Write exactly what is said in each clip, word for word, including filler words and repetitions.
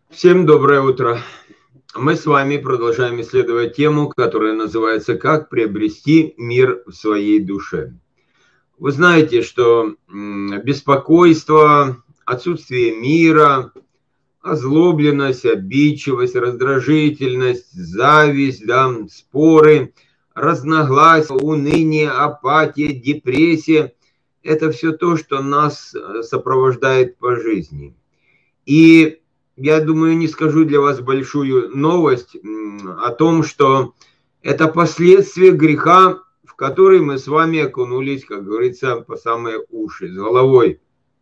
Всем доброе утро. Мы с вами продолжаем исследовать тему, которая называется «Как приобрести мир в своей душе». Вы знаете, что беспокойство, отсутствие мира, озлобленность, обидчивость, раздражительность, зависть, да, споры, разногласия, уныние, апатия, депрессия – это все то, что нас сопровождает по жизни. И я думаю, не скажу для вас большую новость о том, что это последствия греха, в который мы с вами окунулись, как говорится, по самые уши, с головой.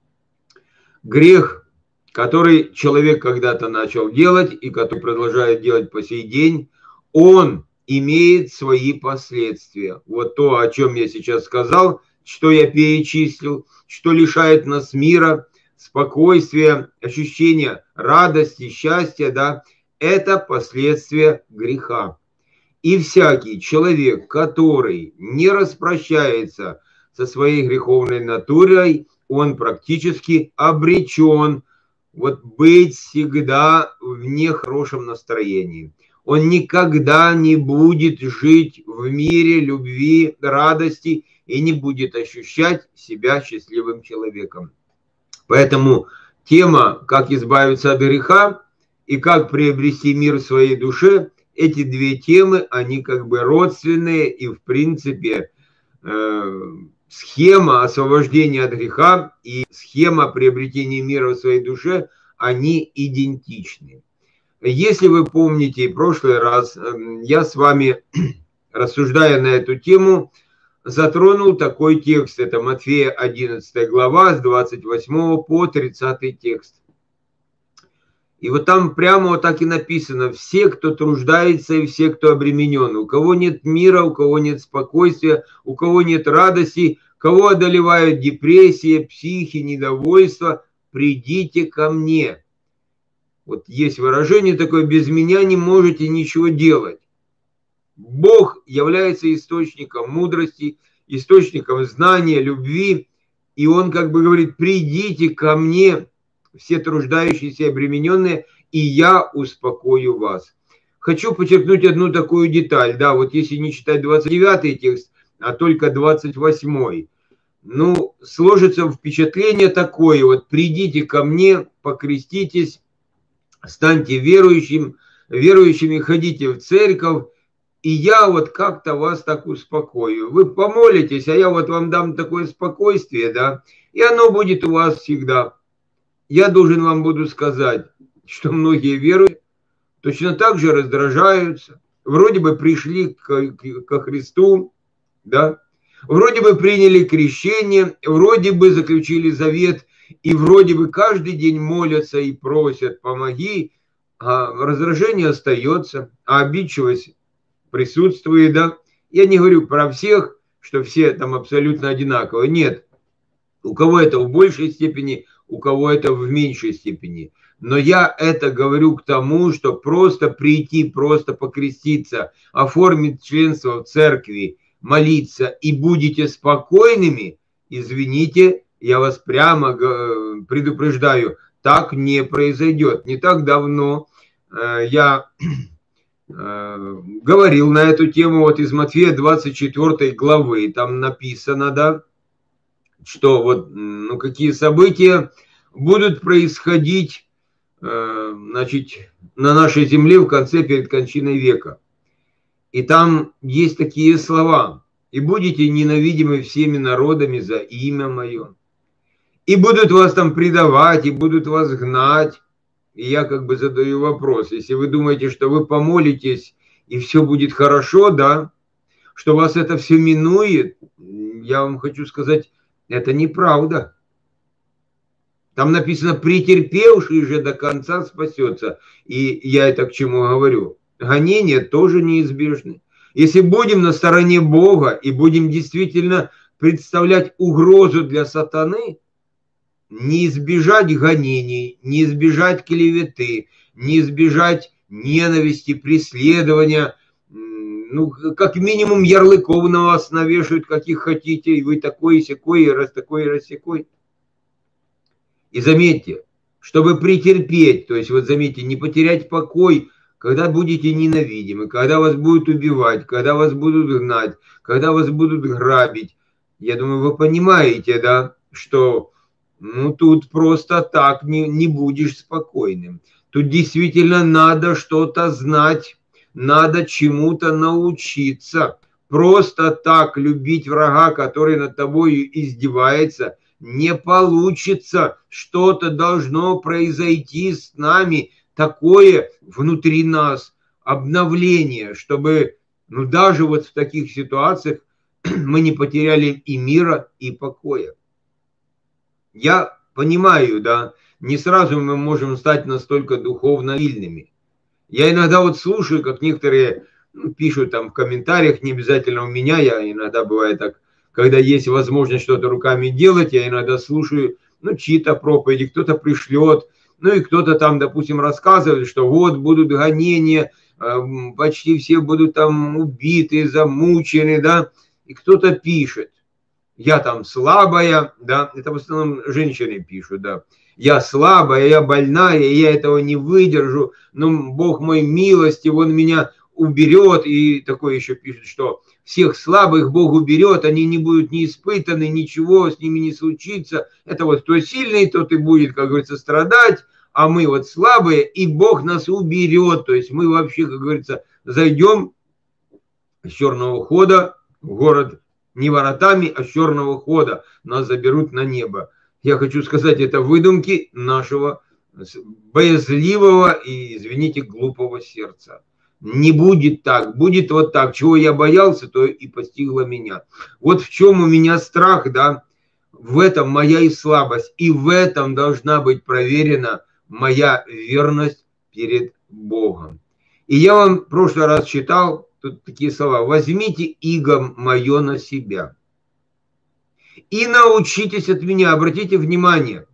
Грех, который человек когда-то начал делать и который продолжает делать по сей день, он имеет свои последствия. Вот то, о чем я сейчас сказал, что я перечислил, что лишает нас мира, спокойствия, ощущения радости, счастья, да, это последствия греха. И всякий человек, который не распрощается со своей греховной натурой, он практически обречен вот быть всегда в нехорошем настроении. Он никогда не будет жить в мире любви, радости и не будет ощущать себя счастливым человеком. Поэтому тема «Как избавиться от греха» и «Как приобрести мир в своей душе» – эти две темы, они как бы родственные, и в принципе э, схема освобождения от греха и схема приобретения мира в своей душе, они идентичны. Если вы помните, в прошлый раз я с вами, рассуждая на эту тему, затронул такой текст. Это Матфея одиннадцатая глава с двадцать восьмого по тридцатый текст. И вот там прямо вот так и написано: все, кто труждается, и все, кто обременен. У кого нет мира, у кого нет спокойствия, у кого нет радости, кого одолевают депрессия, психи, недовольство, придите ко мне. Вот есть выражение такое: без меня не можете ничего делать. Бог является источником мудрости, источником знания, любви. И Он как бы говорит: придите ко мне, все труждающиеся и обремененные, и я успокою вас. Хочу подчеркнуть одну такую деталь. Да, вот если не читать двадцать девятый текст, а только двадцать восьмой, ну, сложится впечатление такое: вот придите ко мне, покреститесь, станьте верующим, верующими, ходите в церковь, и я вот как-то вас так успокою. Вы помолитесь, а я вот вам дам такое спокойствие, да, и оно будет у вас всегда. Я должен вам буду сказать, что многие веруют, точно так же раздражаются, вроде бы пришли ко Христу, да, вроде бы приняли крещение, вроде бы заключили завет, и вроде бы каждый день молятся и просят: помоги, а раздражение остается, а обидчивость присутствует, да. Я не говорю про всех, что все там абсолютно одинаковые. Нет. У кого это в большей степени, у кого это в меньшей степени. Но я это говорю к тому, что просто прийти, просто покреститься, оформить членство в церкви, молиться и будете спокойными, извините, я вас прямо предупреждаю, так не произойдет. Не так давно я говорил на эту тему вот из Матфея двадцать четвёртой главы, там написано, да, что вот, ну, какие события будут происходить, значит, на нашей земле в конце, перед кончиной века. И там есть такие слова: и будете ненавидимы всеми народами за имя мое, и будут вас там предавать, и будут вас гнать. И я как бы задаю вопрос: если вы думаете, что вы помолитесь и все будет хорошо, да, что вас это все минует, я вам хочу сказать, это неправда. Там написано: претерпевший же до конца спасется. И я это к чему говорю? Гонения тоже неизбежны. Если будем на стороне Бога и будем действительно представлять угрозу для сатаны, не избежать гонений, не избежать клеветы, не избежать ненависти, преследования, ну, как минимум ярлыков на вас навешают, каких хотите, и вы такой и сякой, и раз такой, и раз сякой. И заметьте, чтобы претерпеть, то есть вот заметьте, не потерять покой, когда будете ненавидимы, когда вас будут убивать, когда вас будут гнать, когда вас будут грабить. Я думаю, вы понимаете, да, что ну, тут просто так не, не будешь спокойным. Тут действительно надо что-то знать, надо чему-то научиться. Просто так любить врага, который над тобой издевается, не получится. Что-то должно произойти с нами, такое внутри нас, обновление, чтобы ну, даже вот в таких ситуациях мы не потеряли и мира, и покоя. Я понимаю, да, не сразу мы можем стать настолько духовно сильными. Я иногда вот слушаю, как некоторые ну, пишут там в комментариях, не обязательно у меня, я иногда бывает так, когда есть возможность что-то руками делать, я иногда слушаю, ну, чьи-то проповеди, кто-то пришлет, ну, и кто-то там, допустим, рассказывает, что вот будут гонения, почти все будут там убиты, замучены, да, и кто-то пишет, я там слабая, да, это в основном женщины пишут, да, я слабая, я больная, я этого не выдержу, но Бог мой милостив, Он меня уберет, и такое еще пишет, что всех слабых Бог уберет, они не будут не испытаны, ничего с ними не случится, это вот кто сильный, тот и будет, как говорится, страдать, а мы вот слабые, и Бог нас уберет, то есть мы вообще, как говорится, зайдем с черного хода в город не воротами, а с черного хода, нас заберут на небо. Я хочу сказать, это выдумки нашего боязливого и, извините, глупого сердца. Не будет так, будет вот так. Чего я боялся, то и постигло меня. Вот в чем у меня страх, да, в этом моя и слабость. И в этом должна быть проверена моя верность перед Богом. И я вам в прошлый раз читал тут такие слова. Возьмите иго мое на себя. И научитесь от меня, обратите внимание.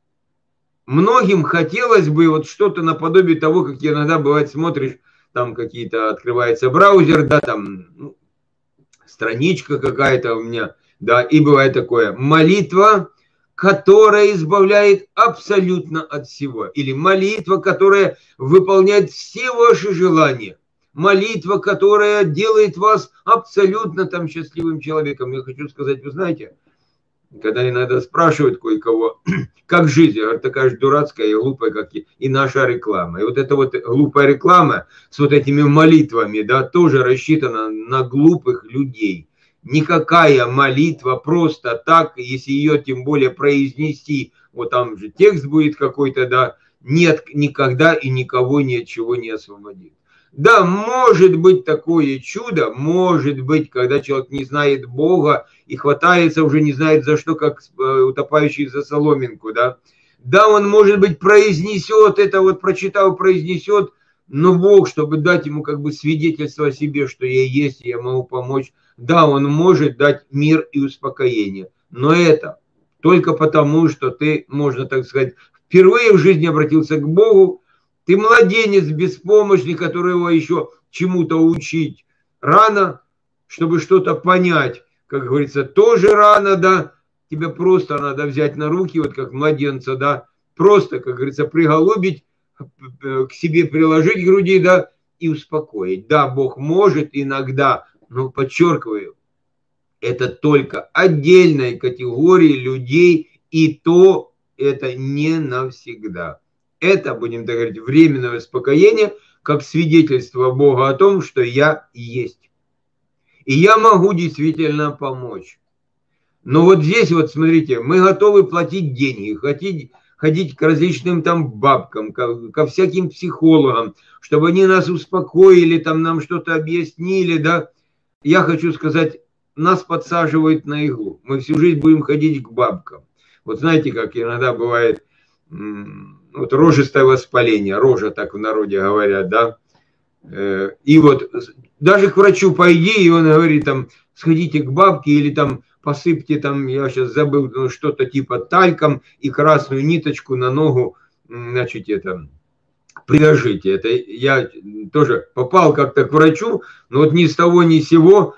Многим хотелось бы вот что-то наподобие того, как иногда бывает смотришь, там какие-то открывается браузер, да, там ну, страничка какая-то у меня, да, и бывает такое. Молитва, которая избавляет абсолютно от всего. Или молитва, которая выполняет все ваши желания. Молитва, которая делает вас абсолютно там счастливым человеком. Я хочу сказать, вы знаете, когда иногда спрашивают кое-кого, как жизнь, я говорю, такая же дурацкая и глупая, как и, и наша реклама. И вот эта вот глупая реклама с вот этими молитвами, да, тоже рассчитана на глупых людей. Никакая молитва просто так, если ее тем более произнести, вот там же текст будет какой-то, да, нет, никогда и никого ни от чего не освободит. Да, может быть такое чудо, может быть, когда человек не знает Бога и хватается уже не знает за что, как утопающий за соломинку, да. Да, он, может быть, произнесет это, вот прочитал, произнесет, но Бог, чтобы дать ему как бы свидетельство о себе, что я есть, я могу помочь, да, он может дать мир и успокоение. Но это только потому, что ты, можно так сказать, впервые в жизни обратился к Богу. Ты младенец беспомощный, которого еще чему-то учить рано, чтобы что-то понять. Как говорится, тоже рано, да, тебе просто надо взять на руки, вот как младенца, да, просто, как говорится, приголубить, к себе приложить к груди, да, и успокоить. Да, Бог может иногда, но подчеркиваю, это только отдельной категории людей, и то это не навсегда. Это, будем так говорить, временное успокоение, как свидетельство Бога о том, что я есть. И я могу действительно помочь. Но вот здесь вот, смотрите, мы готовы платить деньги, ходить, ходить к различным там бабкам, ко, ко всяким психологам, чтобы они нас успокоили, там нам что-то объяснили, да. Я хочу сказать, нас подсаживают на иглу. Мы всю жизнь будем ходить к бабкам. Вот знаете, как иногда бывает... Вот рожистое воспаление, рожа так в народе говорят, да. И вот даже к врачу пойди, и он говорит там, сходите к бабке или там посыпьте там, я сейчас забыл, ну, что-то типа тальком и красную ниточку на ногу, значит, это, привяжите. Это я тоже попал как-то к врачу, но вот ни с того ни с сего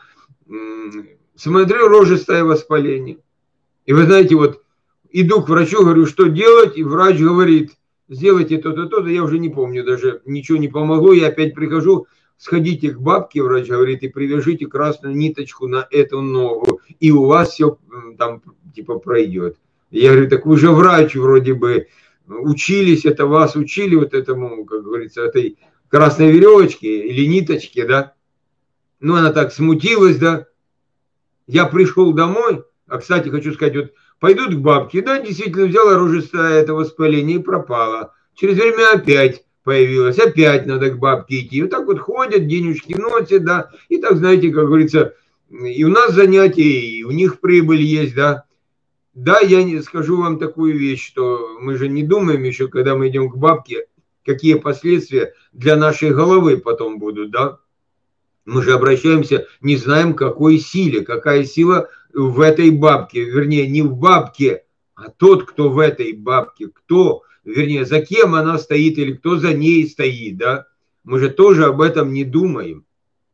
смотрю, рожистое воспаление. И вы знаете, вот иду к врачу, говорю, что делать, и врач говорит, сделайте то-то, то-то, я уже не помню даже, ничего не помогло, я опять прихожу, сходите к бабке, врач говорит, и привяжите красную ниточку на эту ногу, и у вас все там типа пройдет. Я говорю, так вы же врач вроде бы, учились, это вас учили вот этому, как говорится, этой красной веревочке или ниточке, да? Ну, она так смутилась, да? Я пришел домой, а, кстати, хочу сказать, вот пойдут к бабке, да, действительно взял оружие это воспаление и пропало. Через время опять появилось, опять надо к бабке идти. Вот так вот ходят, денежки носят, да, и так, знаете, как говорится, и у нас занятия, и у них прибыль есть, да. Да, я не скажу вам такую вещь, что мы же не думаем еще, когда мы идем к бабке, какие последствия для нашей головы потом будут, да. Мы же обращаемся, не знаем, какой силе, какая сила в этой бабке, вернее, не в бабке, а тот, кто в этой бабке, кто, вернее, за кем она стоит или кто за ней стоит, да. Мы же тоже об этом не думаем.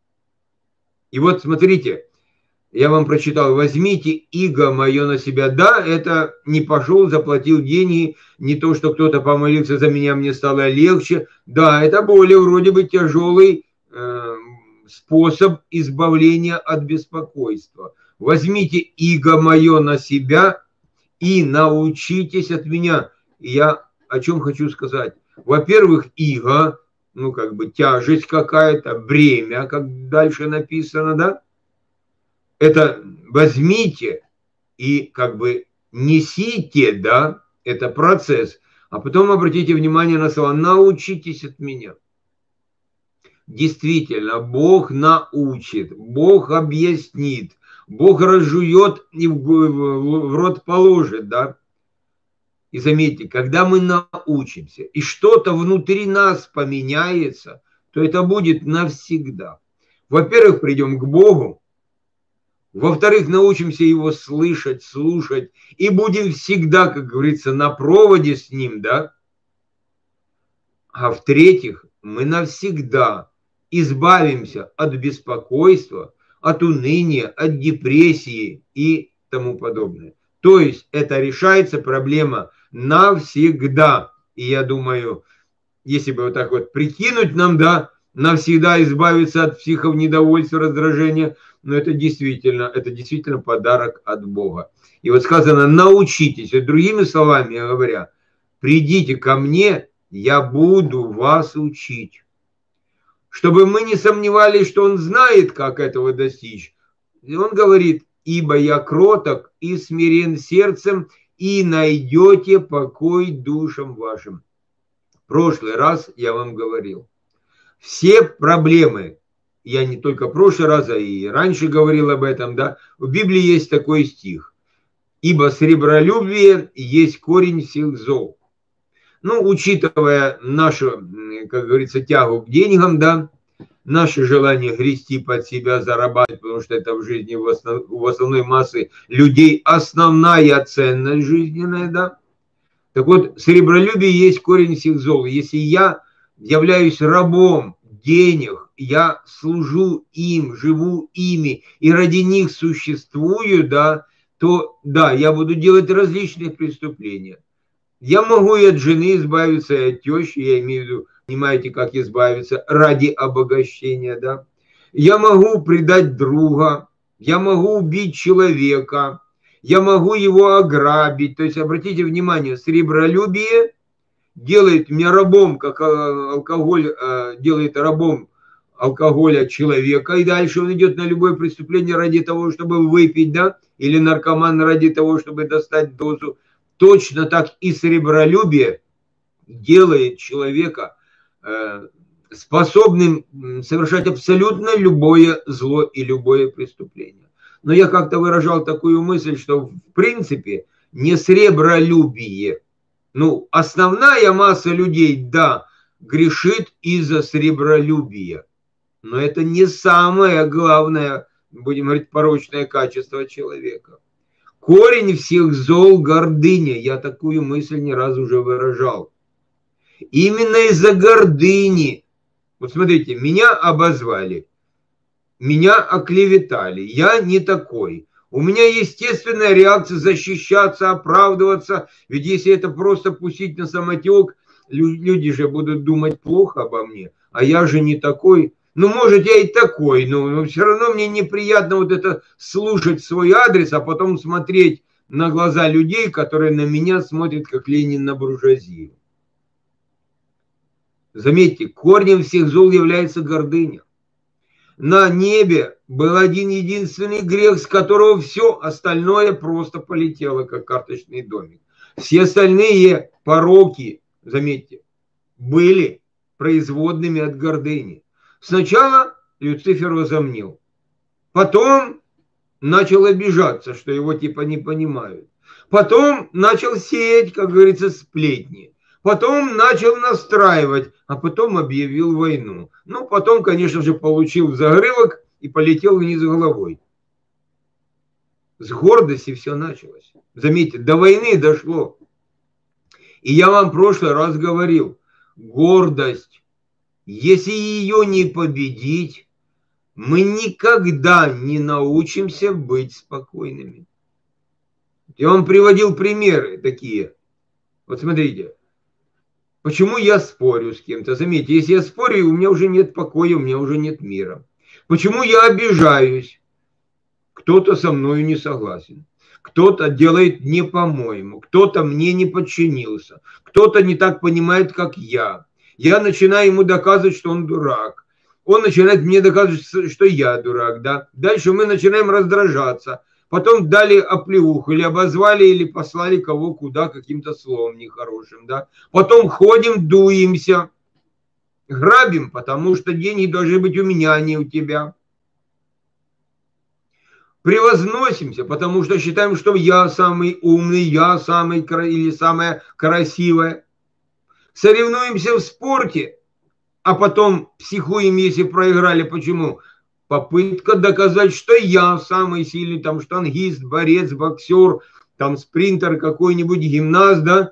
И вот смотрите, я вам прочитал, возьмите иго мое на себя. Да, это не пошел, заплатил деньги, не то, что кто-то помолился за меня, мне стало легче. Да, это более вроде бы тяжелый э, способ избавления от беспокойства. Возьмите иго мое на себя и научитесь от меня. И я о чем хочу сказать. Во-первых, иго, ну как бы тяжесть какая-то, бремя, как дальше написано, да? Это возьмите и как бы несите, да, это процесс. А потом обратите внимание на слова «научитесь от меня». Действительно, Бог научит, Бог объяснит, Бог разжует и в, в, в рот положит, да. И заметьте, когда мы научимся, и что-то внутри нас поменяется, то это будет навсегда. Во-первых, придем к Богу. Во-вторых, научимся его слышать, слушать, и будем всегда, как говорится, на проводе с ним, да. А в-третьих, мы навсегда избавимся от беспокойства, от уныния, от депрессии и тому подобное. То есть это решается проблема навсегда. И я думаю, если бы вот так вот прикинуть нам, да, навсегда избавиться от психов, недовольства, раздражения, но это действительно, это действительно подарок от Бога. И вот сказано, научитесь, и другими словами говоря, придите ко мне, я буду вас учить. Чтобы мы не сомневались, что он знает, как этого достичь. И он говорит, ибо я кроток и смирен сердцем, и найдете покой душам вашим. В прошлый раз я вам говорил, все проблемы, я не только в прошлый раз, а и раньше говорил об этом, да, в Библии есть такой стих, ибо сребролюбие есть корень всех зол. Ну, учитывая нашу, как говорится, тягу к деньгам, да, наше желание грести под себя, зарабатывать, потому что это в жизни у основ, у основной массы людей основная ценность жизненная, да. Так вот, сребролюбие есть корень всех зол. Если я являюсь рабом денег, я служу им, живу ими и ради них существую, да, то да, я буду делать различные преступления. Я могу и от жены избавиться, и от тещи, я имею в виду, понимаете, как избавиться, ради обогащения, да. Я могу предать друга, я могу убить человека, я могу его ограбить. То есть, обратите внимание, сребролюбие делает меня рабом, как алкоголь делает рабом алкоголя человека, и дальше он идет на любое преступление ради того, чтобы выпить, да, или наркоман ради того, чтобы достать дозу. Точно так и сребролюбие делает человека способным совершать абсолютно любое зло и любое преступление. Но я как-то выражал такую мысль, что в принципе не сребролюбие. Ну, основная масса людей, да, грешит из-за сребролюбия. Но это не самое главное, будем говорить, порочное качество человека. Корень всех зол – гордыня. Я такую мысль не раз уже выражал. Именно из-за гордыни. Вот смотрите, меня обозвали, меня оклеветали, я не такой. У меня естественная реакция защищаться, оправдываться. Ведь если это просто пустить на самотек, люди же будут думать плохо обо мне, а я же не такой. Ну, может, я и такой, но все равно мне неприятно вот это слушать свой адрес, а потом смотреть на глаза людей, которые на меня смотрят, как Ленин на буржуазию. Заметьте, корнем всех зол является гордыня. На небе был один единственный грех, с которого все остальное просто полетело, как карточный домик. Все остальные пороки, заметьте, были производными от гордыни. Сначала Люцифер возомнил, потом начал обижаться, что его типа не понимают. Потом начал сеять, как говорится, сплетни. Потом начал настраивать, а потом объявил войну. Ну, потом, конечно же, получил загрывок и полетел вниз головой. С гордости все началось. Заметьте, до войны дошло. И я вам в прошлый раз говорил, гордость, если ее не победить, мы никогда не научимся быть спокойными. Я вам приводил примеры такие. Вот смотрите. Почему я спорю с кем-то? Заметьте, если я спорю, у меня уже нет покоя, у меня уже нет мира. Почему я обижаюсь? Кто-то со мной не согласен. Кто-то делает не по-моему. Кто-то мне не подчинился. Кто-то не так понимает, как я. Я начинаю ему доказывать, что он дурак. Он начинает мне доказывать, что я дурак. Да? Дальше мы начинаем раздражаться. Потом дали оплеуху, или обозвали, или послали кого куда каким-то словом нехорошим. Да? Потом ходим, дуемся, грабим, потому что деньги должны быть у меня, а не у тебя. Превозносимся, потому что считаем, что я самый умный, я самый или самая красивая. Соревнуемся в спорте, а потом психуем, если проиграли. Почему? Попытка доказать, что я самый сильный, там, штангист, борец, боксер, там, спринтер какой-нибудь, гимнаст, да?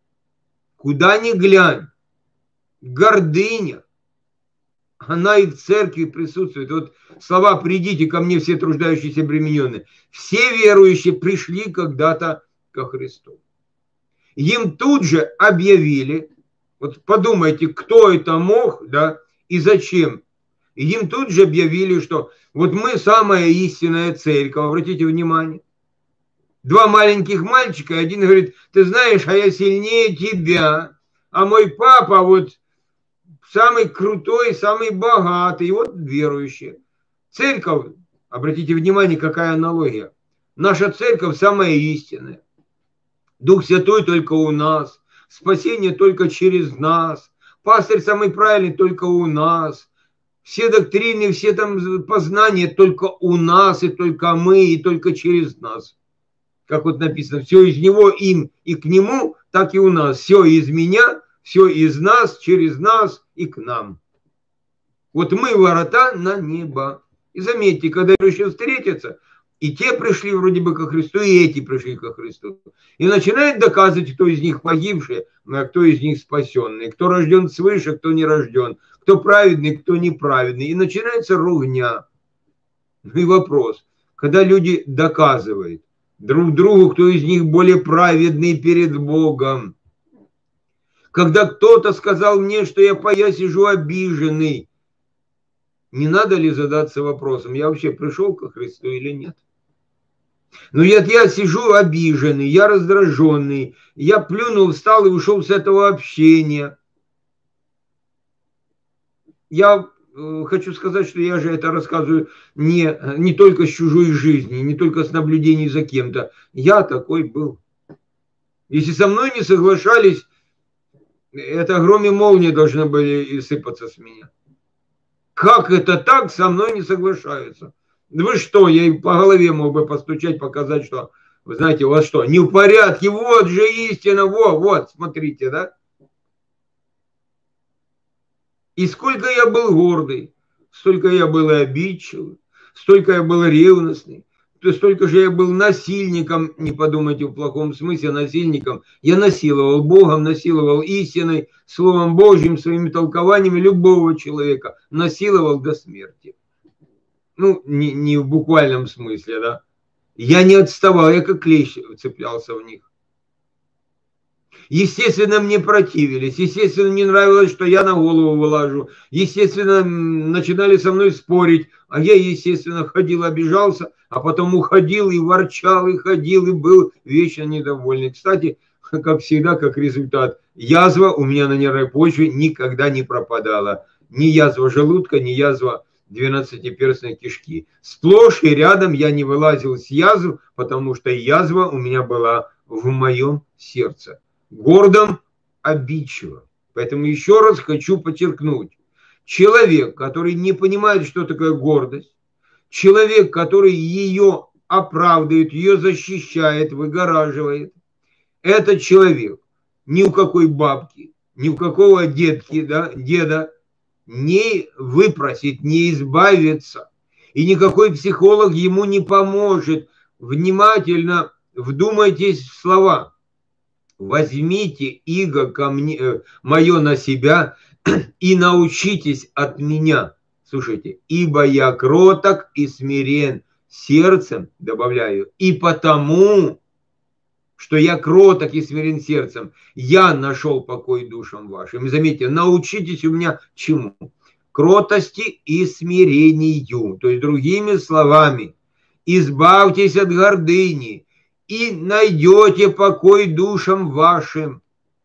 Куда ни глянь, гордыня, она и в церкви присутствует. Вот слова «придите ко мне, все труждающиеся обремененные». Все верующие пришли когда-то ко Христу. Им тут же объявили, вот подумайте, кто это мог, да, и зачем. И им тут же объявили, что вот мы самая истинная церковь. Обратите внимание. Два маленьких мальчика, один говорит, ты знаешь, а я сильнее тебя. А мой папа вот самый крутой, самый богатый. И вот верующие. Церковь, обратите внимание, какая аналогия. Наша церковь самая истинная. Дух Святой только у нас. Спасение только через нас. Пастырь самый правильный только у нас. Все доктрины, все там познания только у нас, и только мы, и только через нас. Как вот написано, все из него, им и к нему, так и у нас. Все из меня, все из нас, через нас и к нам. Вот мы ворота на небо. И заметьте, когда еще встретятся, и те пришли вроде бы ко Христу, и эти пришли ко Христу. И начинают доказывать, кто из них погибший, а кто из них спасенный, кто рожден свыше, кто не рожден, кто праведный, кто неправедный. И начинается ругня. И вопрос, когда люди доказывают друг другу, кто из них более праведный перед Богом. Когда кто-то сказал мне, что я, я сижу обиженный, не надо ли задаться вопросом, я вообще пришел ко Христу или нет? Ну, я, я сижу обиженный, я раздраженный, я плюнул, встал и ушел с этого общения. Я э, хочу сказать, что я же это рассказываю не, не только с чужой жизни, не только с наблюдений за кем-то. Я такой был. Если со мной не соглашались, это гром и молния должны были сыпаться с меня. Как это так, со мной не соглашаются? Вы что, я по голове мог бы постучать, показать, что, вы знаете, у вас что, не в порядке, вот же истина, вот, вот, смотрите, да? И сколько я был гордый, столько я был и обидчивый, столько я был ревностный, столько же я был насильником, не подумайте в плохом смысле, насильником. Я насиловал Богом, насиловал истиной, Словом Божьим, своими толкованиями любого человека, насиловал до смерти. Ну, не, не в буквальном смысле, да. Я не отставал, я как клещ цеплялся в них. Естественно, мне противились, естественно, не нравилось, что я на голову вылажу, естественно, начинали со мной спорить, а я, естественно, ходил, обижался, а потом уходил и ворчал, и ходил, и был вечно недовольный. Кстати, как всегда, как результат, язва у меня на нервной почве никогда не пропадала. Ни язва желудка, ни язва двенадцатиперстной кишки. Сплошь и рядом я не вылазил с язв, потому что язва у меня была в моем сердце. Гордым, обидчивым. Поэтому еще раз хочу подчеркнуть. Человек, который не понимает, что такое гордость, человек, который ее оправдывает, ее защищает, выгораживает, этот человек ни у какой бабки, ни у какого детки, да, деда не выпросит, не избавится. И никакой психолог ему не поможет. Внимательно вдумайтесь в слова. Возьмите иго ко мне, мое на себя и научитесь от меня. Слушайте, ибо я кроток и смирен сердцем, добавляю, и потому, что я кроток и смирен сердцем, я нашел покой душам вашим. И заметьте, научитесь у меня чему? Кротости и смирению. То есть, другими словами, избавьтесь от гордыни, и найдете покой душам вашим.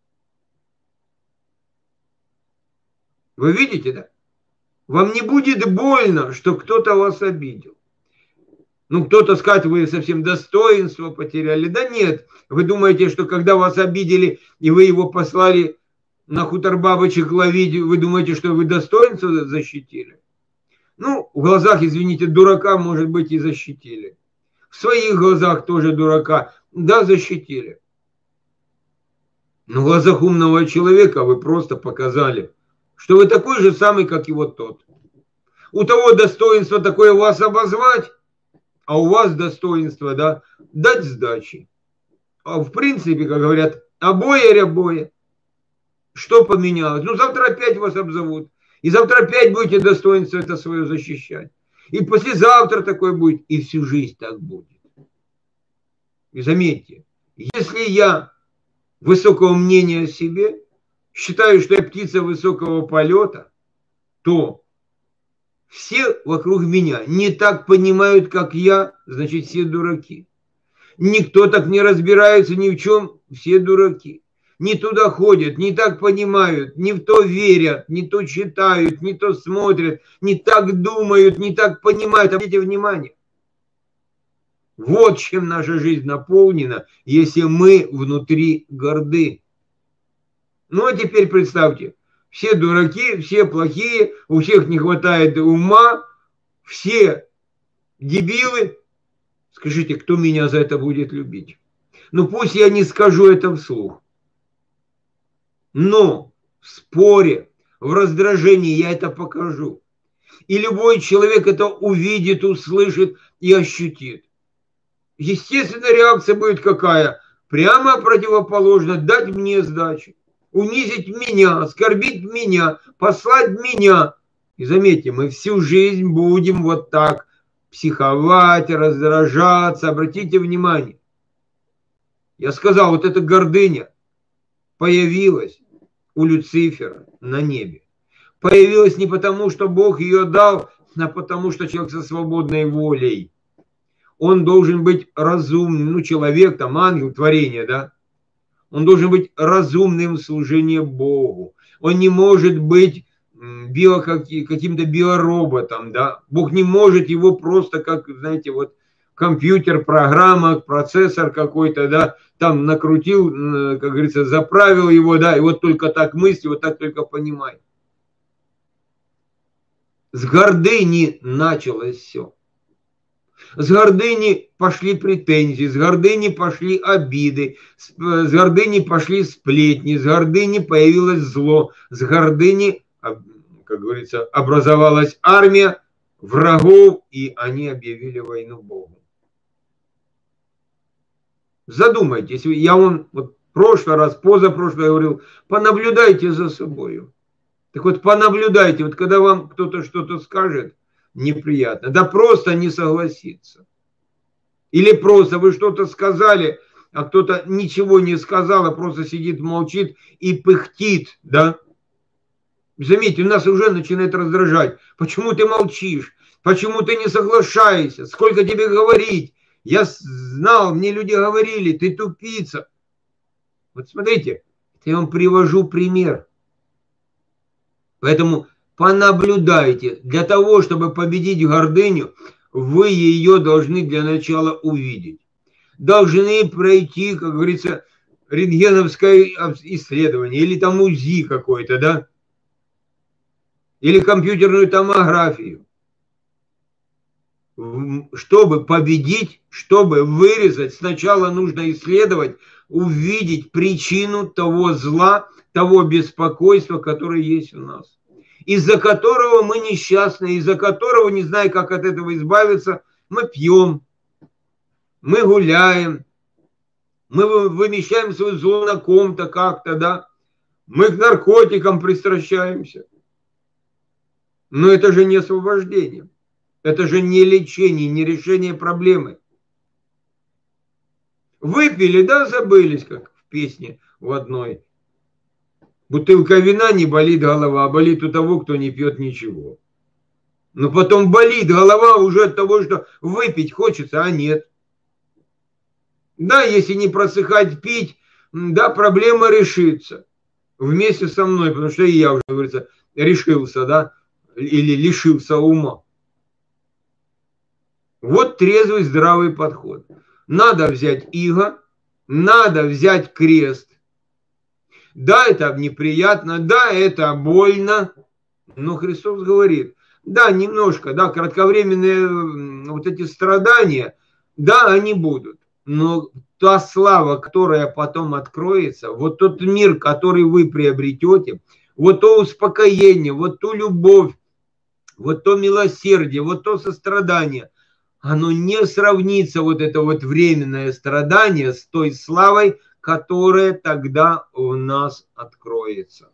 Вы видите, да? Вам не будет больно, что кто-то вас обидел. Ну, кто-то скажет, вы совсем достоинство потеряли. Да нет, вы думаете, что когда вас обидели, и вы его послали на хутор бабочек ловить, вы думаете, что вы достоинство защитили? Ну, в глазах, извините, дурака, может быть, и защитили. В своих глазах тоже дурака, да, защитили. Но в глазах умного человека вы просто показали, что вы такой же самый, как и вот тот. У того достоинство такое вас обозвать, а у вас достоинство, да, дать сдачи. А в принципе, как говорят, обои рябои. Что поменялось? Ну, завтра опять вас обзовут. И завтра опять будете достоинство это свое защищать. И послезавтра такое будет, и всю жизнь так будет. И заметьте, если я высокого мнения о себе, считаю, что я птица высокого полета, то все вокруг меня не так понимают, как я, значит, все дураки. Никто так не разбирается ни в чем, все дураки. Не туда ходят, не так понимают, не в то верят, не то читают, не то смотрят, не так думают, не так понимают. Обратите внимание. Вот чем наша жизнь наполнена, если мы внутри горды. Ну а теперь представьте, все дураки, все плохие, у всех не хватает ума, все дебилы. Скажите, кто меня за это будет любить? Ну пусть я не скажу это вслух. Но в споре, в раздражении я это покажу. И любой человек это увидит, услышит и ощутит. Естественно, реакция будет какая? Прямо противоположно. Дать мне сдачи. Унизить меня, оскорбить меня, послать меня. И заметьте, мы всю жизнь будем вот так психовать, раздражаться. Обратите внимание. Я сказал, вот эта гордыня появилась у Люцифера на небе. Появилась не потому, что Бог ее дал, а потому, что человек со свободной волей. Он должен быть разумным, ну, человек, там, ангел, творение, да? Он должен быть разумным в служении Богу. Он не может быть био, каким-то биороботом, да? Бог не может его просто, как, знаете, вот компьютер, программа, процессор какой-то, да, там накрутил, как говорится, заправил его, да, и вот только так мысли, вот так только понимай. С гордыни началось все. С гордыни пошли претензии, с гордыни пошли обиды, с гордыни пошли сплетни, с гордыни появилось зло, с гордыни, как говорится, образовалась армия врагов, и они объявили войну Богу. Задумайтесь, я вам вот в прошлый раз, позапрошлый говорил, понаблюдайте за собой. Так вот, понаблюдайте, вот когда вам кто-то что-то скажет, неприятно, да просто не согласиться. Или просто вы что-то сказали, а кто-то ничего не сказал, а просто сидит, молчит и пыхтит, да. Заметьте, нас уже начинает раздражать. Почему ты молчишь? Почему ты не соглашаешься? Сколько тебе говорить? Я знал, мне люди говорили, ты тупица. Вот смотрите, я вам привожу пример. Поэтому понаблюдайте. Для того, чтобы победить гордыню, вы ее должны для начала увидеть. Должны пройти, как говорится, рентгеновское исследование, или там УЗИ какой-то, да? Или компьютерную томографию. Чтобы победить, чтобы вырезать, сначала нужно исследовать, увидеть причину того зла, того беспокойства, которое есть у нас. Из-за которого мы несчастны, из-за которого, не зная, как от этого избавиться, мы пьем, мы гуляем, мы вымещаем свое зло на ком-то как-то, да, мы к наркотикам пристращаемся. Но это же не освобождение, это же не лечение, не решение проблемы. Выпили, да, забылись, как в песне в одной. Бутылка вина, не болит голова, а болит у того, кто не пьет ничего. Но потом болит голова уже от того, что выпить хочется, а нет. Да, если не просыхать пить, да, проблема решится. Вместе со мной, потому что и я уже, говорится, решился, да, или лишился ума. Вот трезвый, здравый подход. Надо взять иго, надо взять крест. Да, это неприятно, да, это больно, но Христос говорит, да, немножко, да, кратковременные вот эти страдания, да, они будут, но та слава, которая потом откроется, вот тот мир, который вы приобретете, вот то успокоение, вот ту любовь, вот то милосердие, вот то сострадание, оно не сравнится, вот это вот временное страдание, с той славой, которая тогда у нас откроется.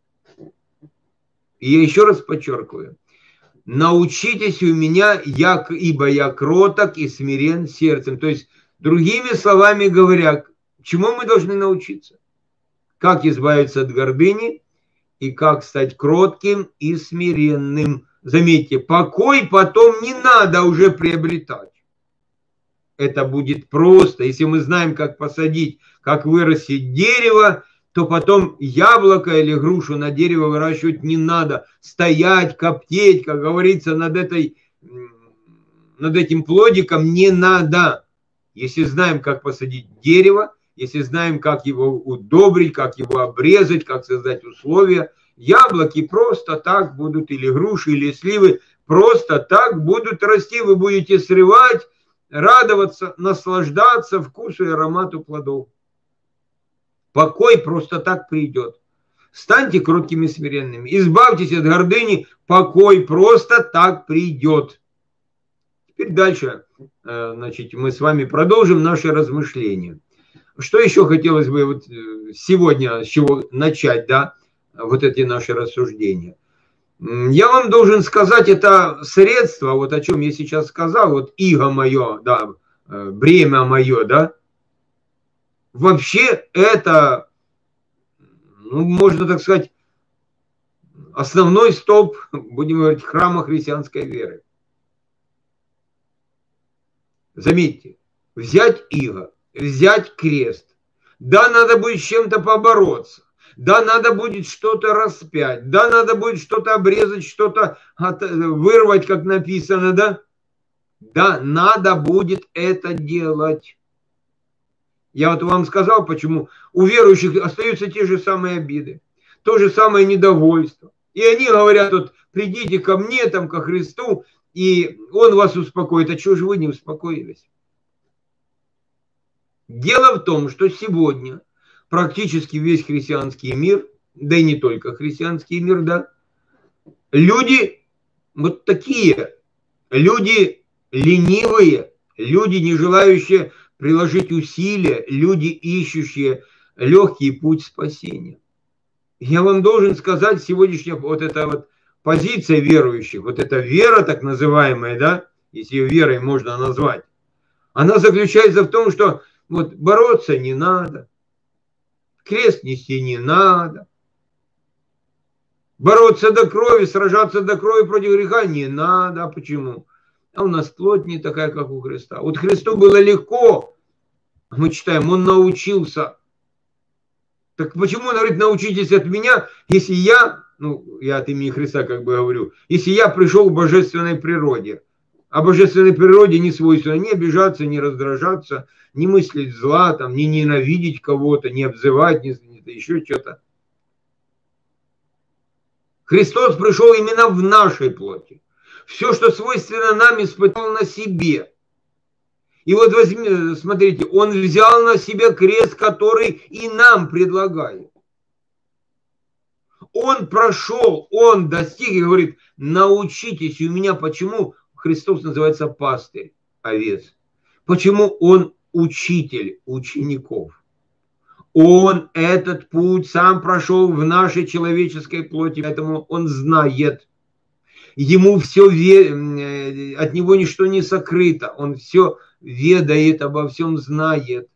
И я еще раз подчеркиваю. Научитесь у меня, я, ибо я кроток и смирен сердцем. То есть, другими словами говоря, чему мы должны научиться? Как избавиться от гордыни и как стать кротким и смиренным. Заметьте, покой потом не надо уже приобретать. Это будет просто. Если мы знаем, как посадить, как вырастить дерево, то потом яблоко или грушу на дерево выращивать не надо. Стоять, коптеть, как говорится, над, этой, над этим плодиком не надо. Если знаем, как посадить дерево, если знаем, как его удобрить, как его обрезать, как создать условия, яблоки просто так будут, или груши, или сливы, просто так будут расти. Вы будете срывать, радоваться, наслаждаться вкусу и аромату плодов. Покой просто так придет. Станьте кроткими и смиренными. Избавьтесь от гордыни, покой просто так придет. Теперь дальше, значит, мы с вами продолжим наши размышления. Что еще хотелось бы вот сегодня, с чего начать, да, вот эти наши рассуждения. Я вам должен сказать, это средство, вот о чем я сейчас сказал, вот иго мое, да, бремя мое, да, вообще это, ну, можно так сказать, основной столб, будем говорить, храма христианской веры. Заметьте, взять иго, взять крест, да, надо будет с чем-то побороться. Да, надо будет что-то распять, да, надо будет что-то обрезать, что-то вырвать, как написано, да? Да, надо будет это делать. Я вот вам сказал, почему у верующих остаются те же самые обиды, то же самое недовольство. И они говорят, вот, придите ко мне, там, ко Христу, и Он вас успокоит. А чего же вы не успокоились? Дело в том, что сегодня практически весь христианский мир, да и не только христианский мир, да, люди вот такие, люди ленивые, люди, не желающие приложить усилия, люди, ищущие легкий путь спасения. Я вам должен сказать, сегодняшняя вот эта вот позиция верующих, вот эта вера так называемая, да, если ее верой можно назвать, она заключается в том, что Вот бороться не надо, крест нести не надо, бороться до крови, сражаться до крови против греха не надо. А почему? А у нас плоть не такая, как у Христа. Вот Христу было легко, мы читаем, он научился. Так почему он говорит, научитесь от меня, если я, ну, я от имени Христа как бы говорю, если я пришел к божественной природе. А божественной природе не свойственно не обижаться, не раздражаться, не мыслить зла, там, не ненавидеть кого-то, не обзывать, не, не еще что-то. Христос пришел именно в нашей плоти. Все, что свойственно нам, испытал на себе. И вот возьми, смотрите, он взял на себя крест, который и нам предлагает. Он прошел, он достиг и говорит, научитесь у меня. Почему Христос называется пастырь овец? Почему он учитель учеников? Он этот путь сам прошел в нашей человеческой плоти, поэтому он знает. Ему все, от него ничто не сокрыто, он все ведает, обо всем знает.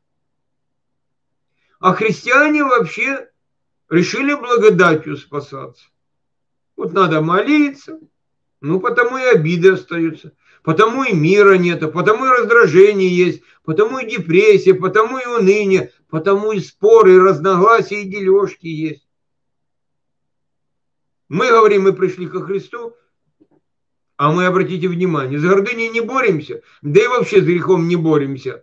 А христиане вообще решили благодатью спасаться. Вот надо молиться, ну потому и обиды остаются, потому и мира нет, потому и раздражение есть, потому и депрессия, потому и уныние, потому и споры, и разногласия, и дележки есть. Мы говорим, мы пришли ко Христу, а мы, обратите внимание, с гордыней не боремся, да и вообще с грехом не боремся.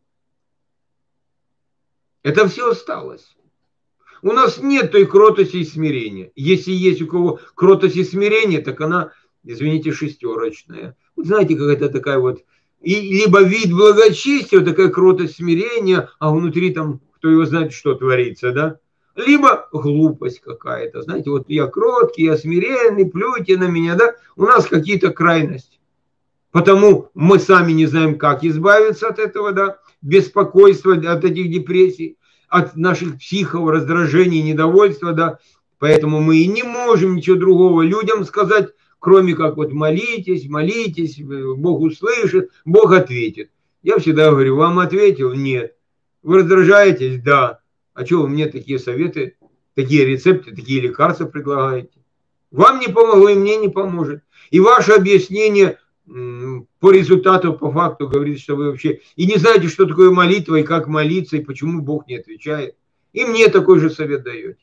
Это все осталось. У нас нет той кротости и смирения. Если есть у кого кротость и смирение, так она, извините, шестерочная. Вот знаете, какая-то такая вот, и либо вид благочестия, вот такая кротость смирения, а внутри там, кто его знает, что творится, да? Либо глупость какая-то, знаете, вот я кроткий, я смиренный, плюйте на меня, да? У нас какие-то крайности. Потому мы сами не знаем, как избавиться от этого, да? Беспокойства, от этих депрессий, от наших психов, раздражений, недовольства, да? Поэтому мы и не можем ничего другого людям сказать, кроме как вот молитесь, молитесь, Бог услышит, Бог ответит. Я всегда говорю, вам ответил? Нет. Вы раздражаетесь? Да. А что вы мне такие советы, такие рецепты, такие лекарства предлагаете? Вам не помогло, и мне не поможет. И ваше объяснение по результату, по факту говорит, что вы вообще и не знаете, что такое молитва, и как молиться, и почему Бог не отвечает. И мне такой же совет даете.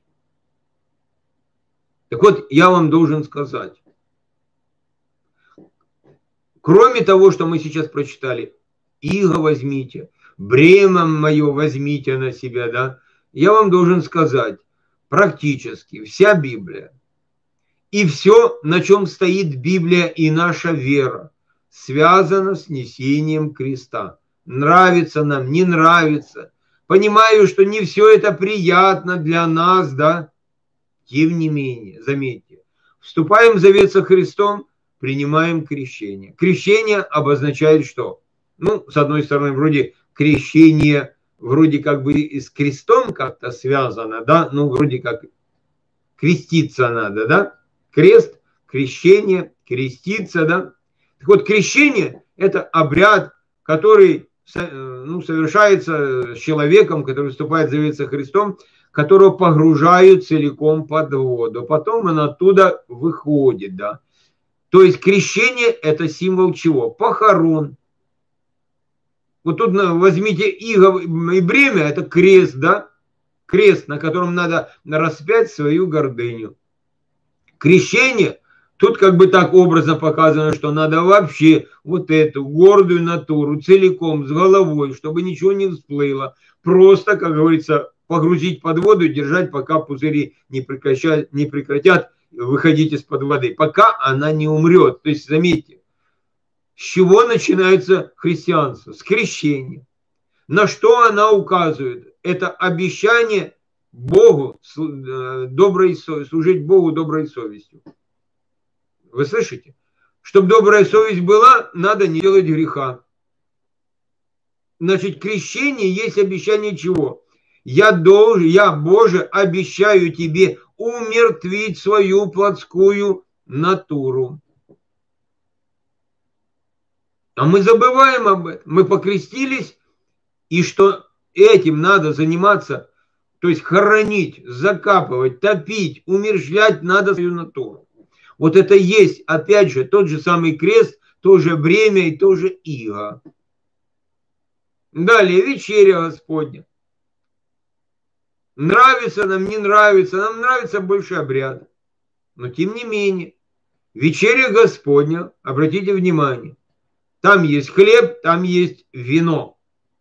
Так вот, я вам должен сказать, кроме того, что мы сейчас прочитали, иго возьмите, бремя мое возьмите на себя, да, я вам должен сказать, практически вся Библия и все, на чем стоит Библия и наша вера, связано с несением креста. Нравится нам, не нравится. Понимаю, что не все это приятно для нас, да, тем не менее, заметьте, вступаем в завет со Христом, принимаем крещение. Крещение обозначает что? Ну, с одной стороны, вроде крещение, вроде как бы и с крестом как-то связано, да, ну, вроде как креститься надо, да, крест, крещение, креститься, да. Так вот, крещение – это обряд, который ну, совершается с человеком, который вступает в завет со Христом, которого погружают целиком под воду. Потом он оттуда выходит, да. То есть крещение – это символ чего? Похорон. Вот тут возьмите иго и бремя – это крест, да. Крест, на котором надо распять свою гордыню. Крещение – тут как бы так образно показано, что надо вообще вот эту гордую натуру целиком, с головой, чтобы ничего не всплыло. Просто, как говорится, погрузить под воду и держать, пока пузыри не прекратят, не прекратят выходить из-под воды, пока она не умрет. То есть, заметьте, с чего начинается христианство? С крещения. На что она указывает? Это обещание Богу, доброй, служить Богу доброй совестью. Вы слышите? Чтобы добрая совесть была, надо не делать греха. Значит, крещение есть обещание чего? Я должен, я, Боже, обещаю тебе умертвить свою плотскую натуру. А мы забываем об этом. Мы покрестились, и что этим надо заниматься, то есть хоронить, закапывать, топить, умерщвлять надо свою натуру. Вот это есть, опять же, тот же самый крест, то же бремя и то же иго. Далее, вечеря Господня. Нравится нам, не нравится, нам нравится больше обряд. Но тем не менее, вечеря Господня, обратите внимание, там есть хлеб, там есть вино.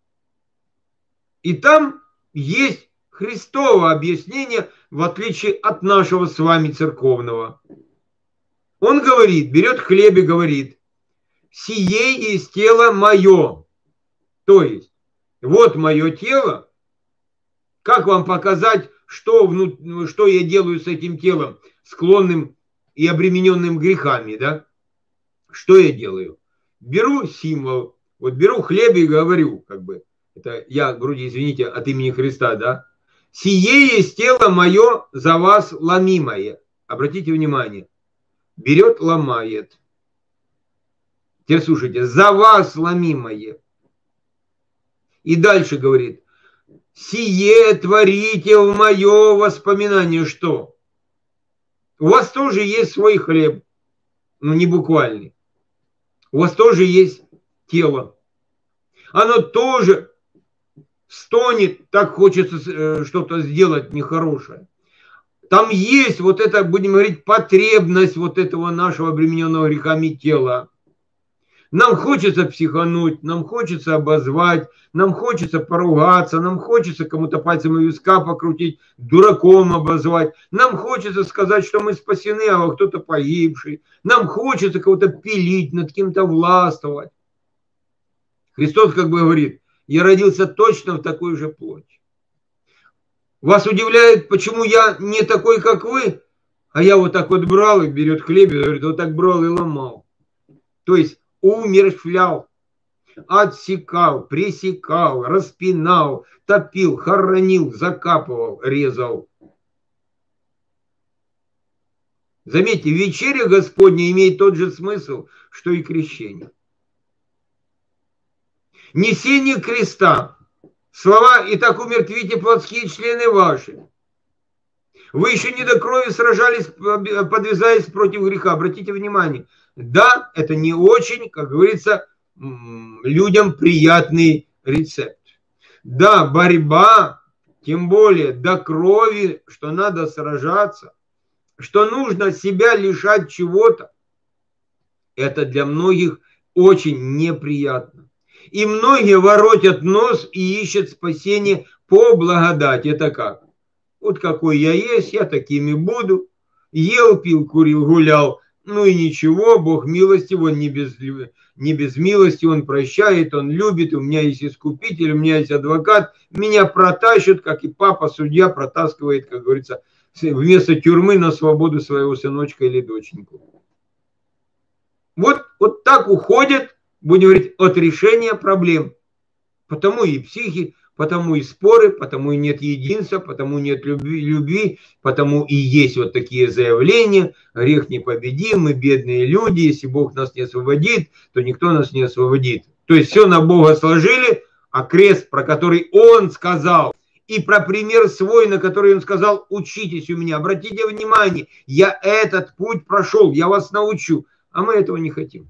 И там есть Христово объяснение, в отличие от нашего с вами церковного. Он говорит, берет хлеб и говорит, сие есть тело мое. То есть, вот мое тело. Как вам показать, что, вну... что я делаю с этим телом, склонным и обремененным грехами, да? Что я делаю? Беру символ, вот беру хлеб и говорю, как бы, это я, груди, извините, от имени Христа, да? Сие есть тело мое за вас ломимое. Обратите внимание. Берет, ломает. Теперь слушайте, за вас ломимое. И дальше говорит, сие творите в мое воспоминание. Что? У вас тоже есть свой хлеб, но не буквальный. У вас тоже есть тело. Оно тоже стонет, так хочется что-то сделать нехорошее. Там есть вот это, будем говорить, потребность вот этого нашего обремененного грехами тела. Нам хочется психануть, нам хочется обозвать, нам хочется поругаться, нам хочется кому-то пальцем у виска покрутить, дураком обозвать. Нам хочется сказать, что мы спасены, а кто-то погибший. Нам хочется кого-то пилить, над кем-то властвовать. Христос как бы говорит, я родился точно в такой же плоти. Вас удивляет, почему я не такой, как вы, а я вот так вот брал и берет хлеб и говорит, вот так брал и ломал. То есть умерщвлял, отсекал, пресекал, распинал, топил, хоронил, закапывал, резал. Заметьте, вечеря Господня имеет тот же смысл, что и крещение. Несение креста. Слова «и так умертвите плотские члены ваши». Вы еще не до крови сражались, подвязаясь против греха. Обратите внимание. Да, это не очень, как говорится, людям приятный рецепт. Да, борьба, тем более до крови, что надо сражаться, что нужно себя лишать чего-то. Это для многих очень неприятно. И многие воротят нос и ищут спасение по благодати. Это как? Вот какой я есть, я такими буду. Ел, пил, курил, гулял. Ну и ничего, Бог милостив, Он не без, не без милости, Он прощает, Он любит. У меня есть искупитель, у меня есть адвокат. Меня протащат, как и папа, судья протаскивает, как говорится, вместо тюрьмы на свободу своего сыночка или доченьку. Вот, вот так уходят, будем говорить, от решения проблем. Потому и психи, потому и споры, потому и нет единства, потому нет любви, любви, потому и есть вот такие заявления. Грех непобедим, мы бедные люди, если Бог нас не освободит, то никто нас не освободит. То есть все на Бога сложили, а крест, про который Он сказал, и про пример свой, на который Он сказал, учитесь у меня. Обратите внимание, я этот путь прошел, я вас научу, а мы этого не хотим.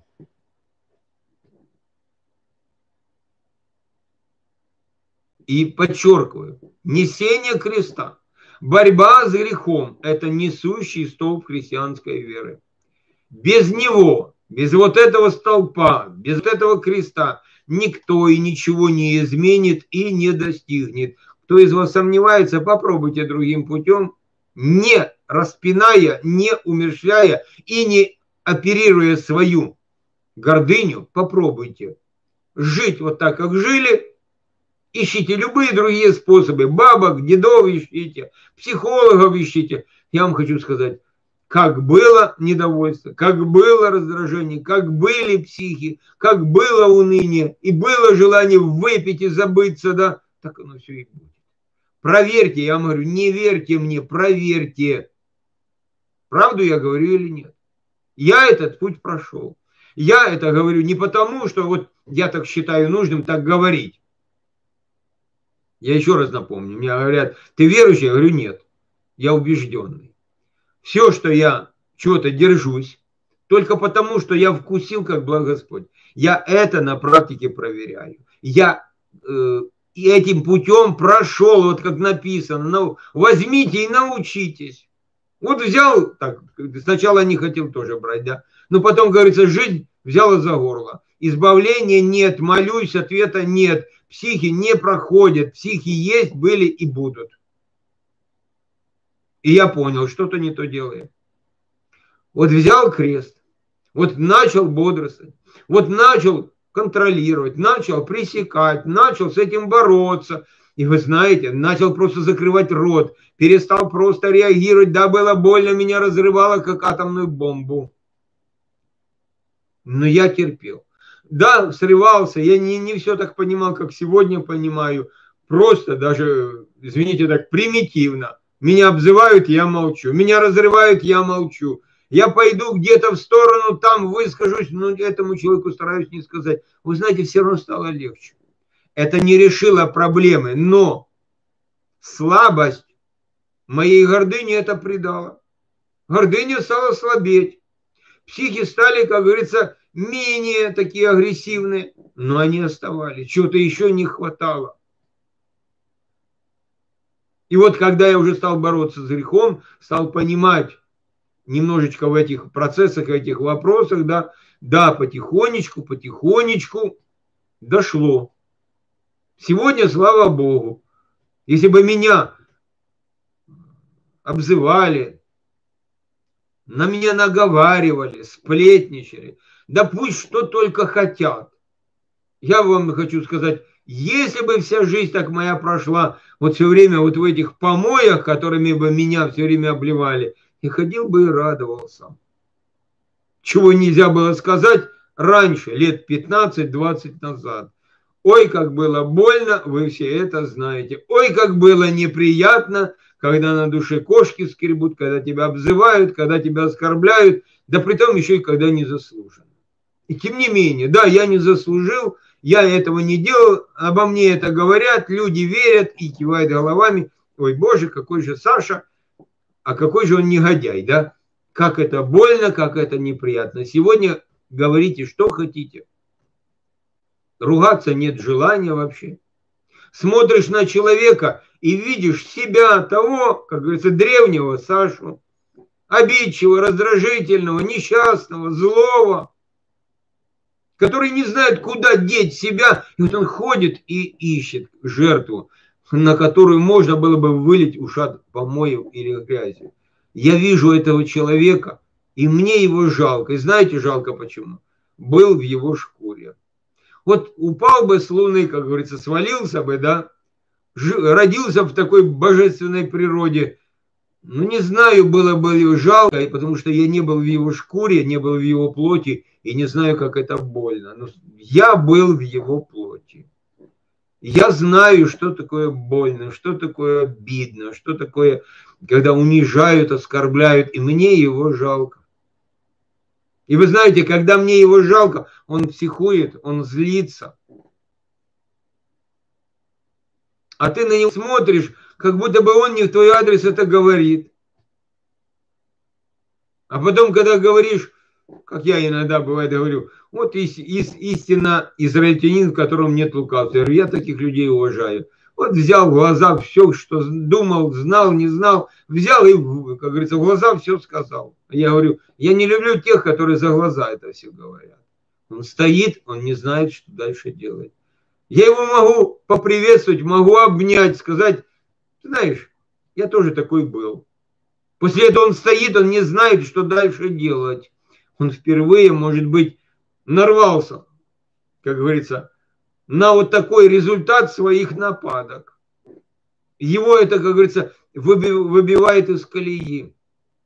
И подчеркиваю, несение креста, борьба с грехом – это несущий столб христианской веры. Без него, без вот этого столпа, без вот этого креста никто и ничего не изменит и не достигнет. Кто из вас сомневается, попробуйте другим путем, не распиная, не умерщвляя и не оперируя свою гордыню, попробуйте жить вот так, как жили. Ищите любые другие способы. Бабок, дедов ищите, психологов ищите. Я вам хочу сказать, как было недовольство, как было раздражение, как были психи, как было уныние, и было желание выпить и забыться, да, так оно все и будет. Проверьте, я вам говорю, не верьте мне, проверьте. Правду я говорю или нет? Я этот путь прошел. Я это говорю не потому, что вот я так считаю нужным так говорить. Я еще раз напомню, мне говорят, ты верующий? Я говорю, нет, я убежденный. Все, что я чего-то держусь, только потому, что я вкусил, как благ Господь. Я это на практике проверяю. Я э, этим путем прошел, вот как написано. Ну, возьмите и научитесь. Вот взял, так, сначала не хотел тоже брать, да. Но потом, говорится, жизнь взяла за горло. Избавления нет, молюсь, ответа нет. Психи не проходят, психи есть, были и будут. И я понял, что-то не то делаю. Вот взял крест, вот начал бодрствовать, вот начал контролировать, начал пресекать, начал с этим бороться. И вы знаете, начал просто закрывать рот, перестал просто реагировать. Да, было больно, меня разрывало, как атомную бомбу. Но я терпел. Да, срывался, я не, не все так понимал, как сегодня понимаю. Просто даже, извините, так примитивно. Меня обзывают, я молчу. Меня разрывают, я молчу. Я пойду где-то в сторону, там выскажусь, но этому человеку стараюсь не сказать. Вы знаете, все равно стало легче. Это не решило проблемы, но слабость моей гордыни это придала. Гордыня стала слабеть. Психи стали, как говорится, менее такие агрессивные, но они оставались. Чего-то еще не хватало. И вот когда я уже стал бороться с грехом, стал понимать немножечко в этих процессах, в этих вопросах, да, да, потихонечку, потихонечку дошло. Сегодня, слава Богу, если бы меня обзывали, на меня наговаривали, сплетничали, да пусть что только хотят. Я вам хочу сказать, если бы вся жизнь так моя прошла, вот все время вот в этих помоях, которыми бы меня все время обливали, я ходил бы и радовался. Чего нельзя было сказать раньше, лет пятнадцать-двадцать назад. Ой, как было больно, вы все это знаете. Ой, как было неприятно, когда на душе кошки скребут, когда тебя обзывают, когда тебя оскорбляют, да при том еще и когда не заслуженно. И тем не менее, да, я не заслужил, я этого не делал, обо мне это говорят, люди верят и кивают головами. Ой, Боже, какой же Саша, а какой же он негодяй, да? Как это больно, как это неприятно. Сегодня говорите, что хотите. Ругаться нет желания вообще. Смотришь на человека и видишь себя, того, как говорится, древнего Сашу, обидчивого, раздражительного, несчастного, злого, который не знает, куда деть себя. И вот он ходит и ищет жертву, на которую можно было бы вылить ушат помоев или грязи. Я вижу этого человека, и мне его жалко. И знаете, жалко почему? Был в его шкуре. Вот упал бы с луны, как говорится, свалился бы, да, родился в такой божественной природе. Ну, не знаю, было бы его жалко, потому что я не был в его шкуре, не был в его плоти, и не знаю, как это больно. Но я был в его плоти. Я знаю, что такое больно, что такое обидно, что такое, когда унижают, оскорбляют, и мне его жалко. И вы знаете, когда мне его жалко, он психует, он злится. А ты на него смотришь, как будто бы он не в твой адрес это говорит. А потом, когда говоришь, как я иногда бывает говорю, вот ис, ис, истинно израильтянин, в котором нет лукавства. Я говорю, я таких людей уважаю. Вот взял в глаза все, что думал, знал, не знал, взял и, как говорится, в глаза все сказал. Я говорю, я не люблю тех, которые за глаза это все говорят. Он стоит, он не знает, что дальше делать. Я его могу поприветствовать, могу обнять, сказать, ты знаешь, я тоже такой был. После этого он стоит, он не знает, что дальше делать. Он впервые, может быть, нарвался, как говорится, на вот такой результат своих нападок. Его это, как говорится, выбивает из колеи.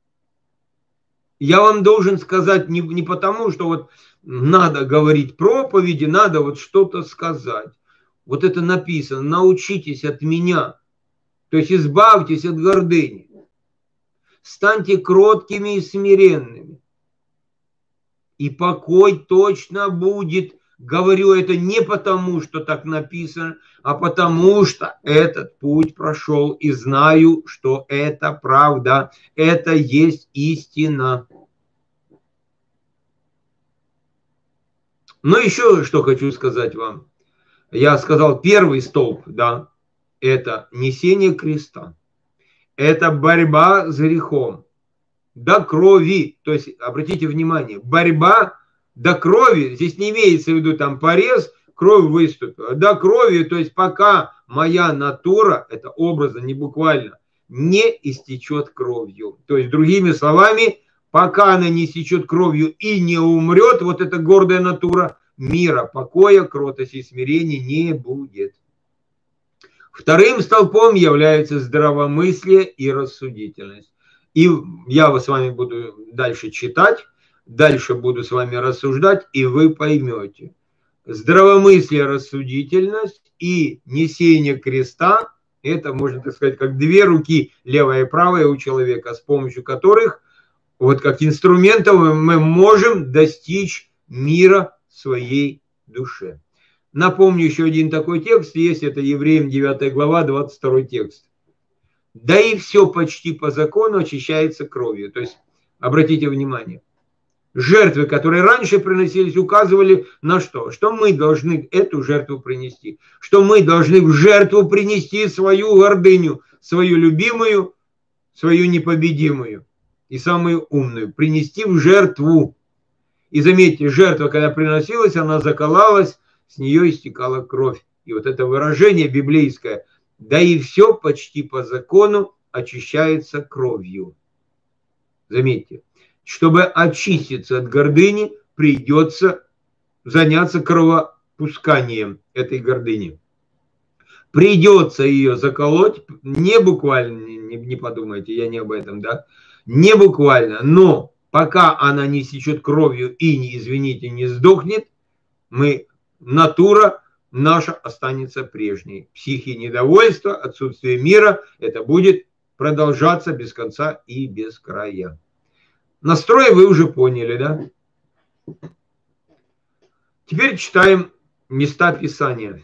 Я вам должен сказать не, не потому, что вот надо говорить проповеди, надо вот что-то сказать. Вот это написано, научитесь от меня. То есть избавьтесь от гордыни. Станьте кроткими и смиренными. И покой точно будет Говорю это не потому, что так написано, а потому что этот путь прошел и знаю, что это правда, это есть истина. Но еще что хочу сказать вам. Я сказал, первый столб, да, это несение креста. Это борьба с грехом до крови. То есть, обратите внимание, борьба до крови, здесь не имеется в виду там порез, кровь выступила, до крови, то есть пока моя натура, это образно, не буквально, не истечет кровью. То есть, другими словами, пока она не истечет кровью и не умрет, вот эта гордая натура, мира, покоя, кротости и смирения не будет. Вторым столпом является здравомыслие и рассудительность. И я с вами буду дальше читать, дальше буду с вами рассуждать, и вы поймете. Здравомыслие, рассудительность и несение креста – это, можно так сказать, как две руки, левая и правая у человека, с помощью которых, вот как инструментов, мы можем достичь мира в своей душе. Напомню, еще один такой текст есть, это Евреям девятая глава, двадцать второй текст. Да и все почти по закону очищается кровью. То есть, обратите внимание, жертвы, которые раньше приносились, указывали на что? Что мы должны эту жертву принести. Что мы должны в жертву принести свою гордыню, свою любимую, свою непобедимую и самую умную. Принести в жертву. И заметьте, жертва, когда приносилась, она заколалась, с нее истекала кровь. И вот это выражение библейское, да и все почти по закону очищается кровью. Заметьте, чтобы очиститься от гордыни, придется заняться кровопусканием этой гордыни. Придется ее заколоть, не буквально, не, не подумайте, я не об этом, да, не буквально, но пока она не истечет кровью и, не, извините, не сдохнет, мы, натура наша останется прежней. Психи недовольства, отсутствие мира, это будет продолжаться без конца и без края. Настрой вы уже поняли, да? Теперь читаем места Писания.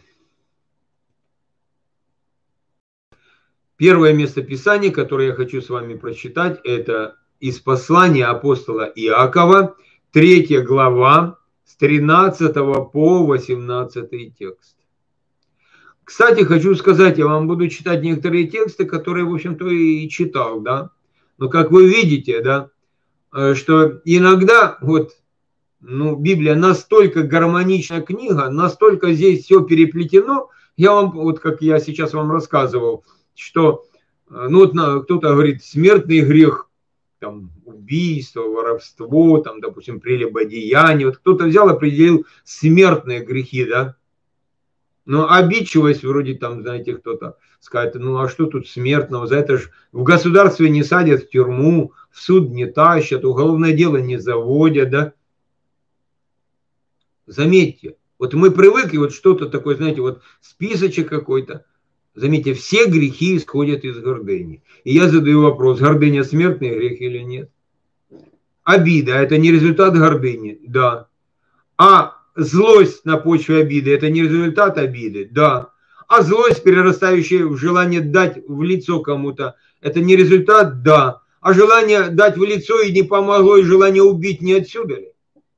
Первое место Писания, которое я хочу с вами прочитать, это из послания апостола Иакова, третья глава, с тринадцатого по восемнадцатый текст. Кстати, хочу сказать, я вам буду читать некоторые тексты, которые, в общем-то, и читал, да. Но как вы видите, да, что иногда вот, ну, Библия настолько гармоничная книга, настолько здесь все переплетено, я вам, вот как я сейчас вам рассказывал, что, ну, вот кто-то говорит, смертный грех, там, убийство, воровство, там, допустим, прелюбодеяние. Вот кто-то взял, определил смертные грехи, да. Но обидчивость, вроде там, знаете, кто-то скажет, ну а что тут смертного? За это же в государстве не садят в тюрьму, в суд не тащат, уголовное дело не заводят, да. Заметьте, вот мы привыкли, вот что-то такое, знаете, вот списочек какой-то. Заметьте, все грехи исходят из гордыни. И я задаю вопрос, гордыня смертный грех или нет? Обида – это не результат гордыни? Да. А злость на почве обиды – это не результат обиды? Да. А злость, перерастающая в желание дать в лицо кому-то, это не результат? Да. А желание дать в лицо и не помогло, и желание убить не отсюда ли?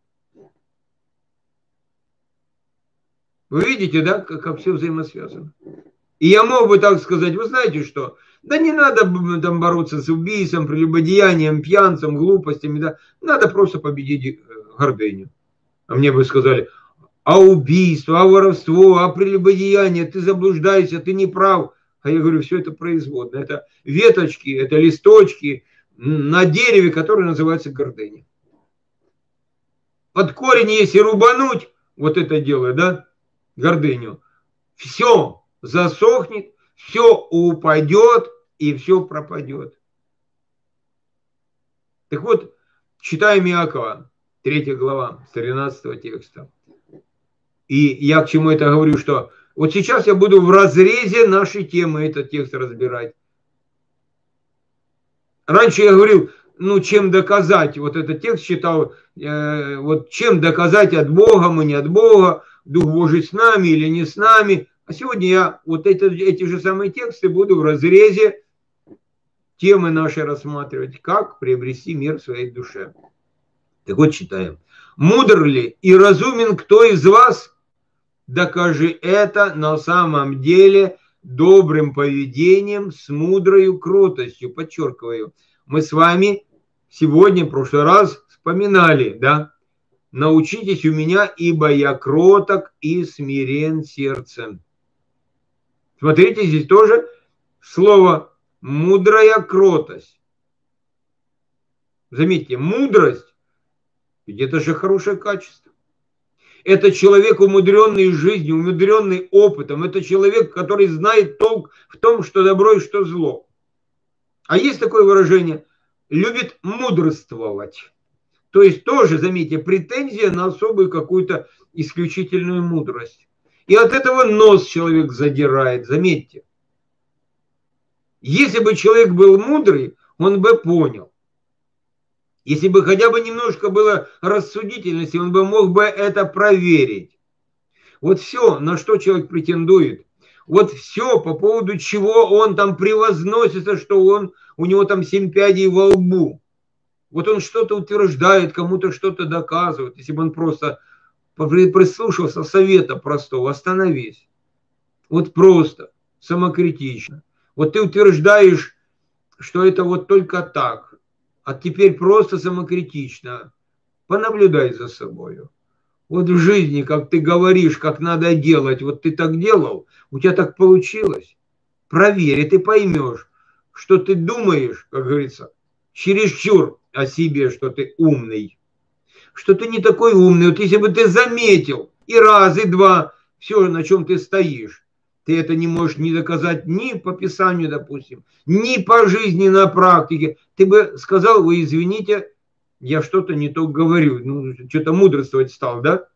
Вы видите, да, как, как все взаимосвязано? И я мог бы так сказать, вы знаете что, да не надо там бороться с убийством, прелюбодеянием, пьянцем, глупостями, да, надо просто победить гордыню. А мне бы сказали, а убийство, а воровство, а прелюбодеяние, ты заблуждаешься, ты не прав. А я говорю, все это производно, это веточки, это листочки на дереве, которое называется гордыня. Под корень, если рубануть вот это дело, да, гордыню, все засохнет, все упадет и все пропадет. Так вот, читаем Иакова, третья глава, с тринадцатого текста. И я к чему это говорю, что вот сейчас я буду в разрезе нашей темы этот текст разбирать. Раньше я говорил, ну, чем доказать, вот этот текст читал, э, вот чем доказать, от Бога мы, не от Бога, Дух Божий с нами или не с нами. А сегодня я вот это, эти же самые тексты буду в разрезе темы нашей рассматривать, как приобрести мир в своей душе. Так вот, читаем. «Мудр ли и разумен кто из вас? Докажи это на самом деле добрым поведением с мудрою кротостью». Подчеркиваю, мы с вами сегодня, в прошлый раз вспоминали, да, «Научитесь у меня, ибо я кроток и смирен сердцем». Смотрите, здесь тоже слово «мудрая кротость». Заметьте, мудрость, ведь это же хорошее качество. Это человек, умудренный жизнью, умудренный опытом. Это человек, который знает толк в том, что добро и что зло. А есть такое выражение – любит мудрствовать. То есть тоже, заметьте, претензия на особую какую-то исключительную мудрость. И от этого нос человек задирает, заметьте. Если бы человек был мудрый, он бы понял. Если бы хотя бы немножко было рассудительности, он бы мог бы это проверить. Вот все, на что человек претендует, вот все, по поводу чего он там превозносится, что он, у него там семь пядей во лбу. Вот он что-то утверждает, кому-то что-то доказывает. Если бы он просто прислушался совета простого, остановись. Вот просто, самокритично. Вот ты утверждаешь, что это вот только так. А теперь просто самокритично. Понаблюдай за собой. Вот в жизни, как ты говоришь, как надо делать, вот ты так делал, у тебя так получилось. Проверь, и ты поймешь, что ты думаешь, как говорится, чересчур о себе, что ты умный. Что ты не такой умный. Вот если бы ты заметил и раз, и два, все, на чем ты стоишь, ты это не можешь ни доказать ни по Писанию, допустим, ни по жизни на практике. Ты бы сказал, вы извините, я что-то не то говорю, ну, что-то мудрствовать стал, да?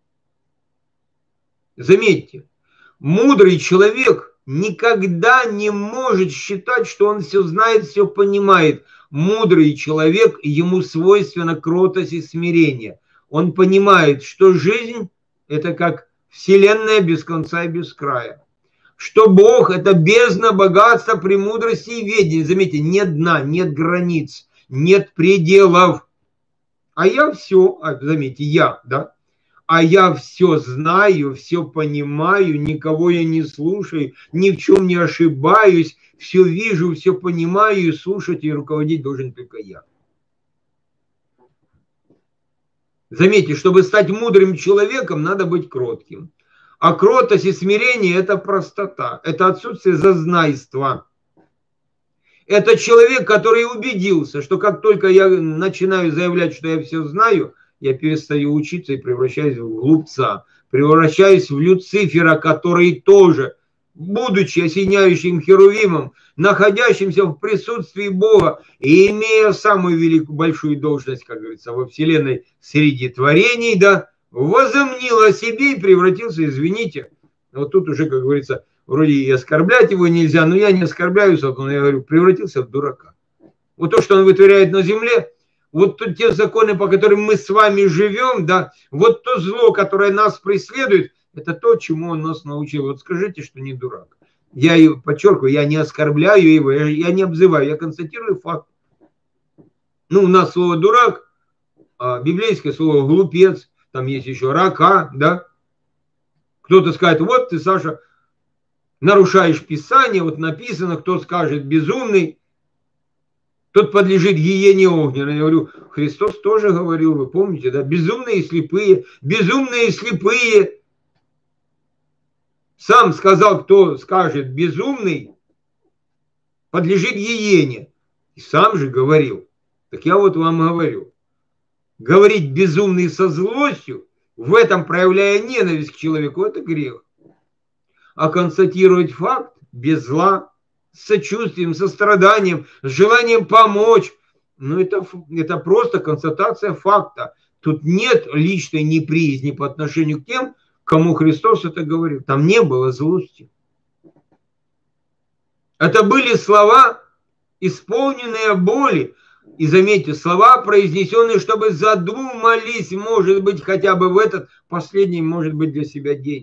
Заметьте, мудрый человек никогда не может считать, что он все знает, все понимает. Мудрый человек, ему свойственно кротость и смирение. Он понимает, что жизнь – это как вселенная без конца и без края. Что Бог – это бездна богатства, премудрости и ведения. Заметьте, нет дна, нет границ, нет пределов. А я все, заметьте, я, да, а я все знаю, все понимаю, никого я не слушаю, ни в чем не ошибаюсь, все вижу, все понимаю, и слушать и руководить должен только я. Заметьте, чтобы стать мудрым человеком, надо быть кротким. А кротость и смирение – это простота, это отсутствие зазнайства. Это человек, который убедился, что как только я начинаю заявлять, что я все знаю, я перестаю учиться и превращаюсь в глупца, превращаюсь в Люцифера, который тоже, будучи осеняющим херувимом, находящимся в присутствии Бога и имея самую великую, большую должность, как говорится, во Вселенной среди творений, да, возомнил о себе и превратился, извините, вот тут уже, как говорится, вроде и оскорблять его нельзя, но я не оскорбляюсь, но я говорю, превратился в дурака. Вот то, что он вытворяет на земле, вот тут те законы, по которым мы с вами живем, да, вот то зло, которое нас преследует, это то, чему он нас научил. Вот скажите, что не дурак. Я подчеркиваю, я не оскорбляю его, я не обзываю, я констатирую факт. Ну, у нас слово дурак, а библейское слово глупец, там есть еще рака, да. Кто-то скажет, вот ты, Саша, нарушаешь Писание, вот написано, кто скажет безумный, тот подлежит гиене огненной. Я говорю, Христос тоже говорил, вы помните, да, безумные и слепые, безумные и слепые. Сам сказал, кто скажет безумный, подлежит гиене. И сам же говорил. Так я вот вам говорю, говорить безумный со злостью, в этом проявляя ненависть к человеку, это грех. А констатировать факт без зла, с сочувствием, состраданием, с желанием помочь, ну это, это просто констатация факта. Тут нет личной неприязни по отношению к тем, кому Христос это говорил. Там не было злости. Это были слова, исполненные боли, И заметьте, слова произнесенные, чтобы задумались, может быть, хотя бы в этот последний, может быть, для себя день.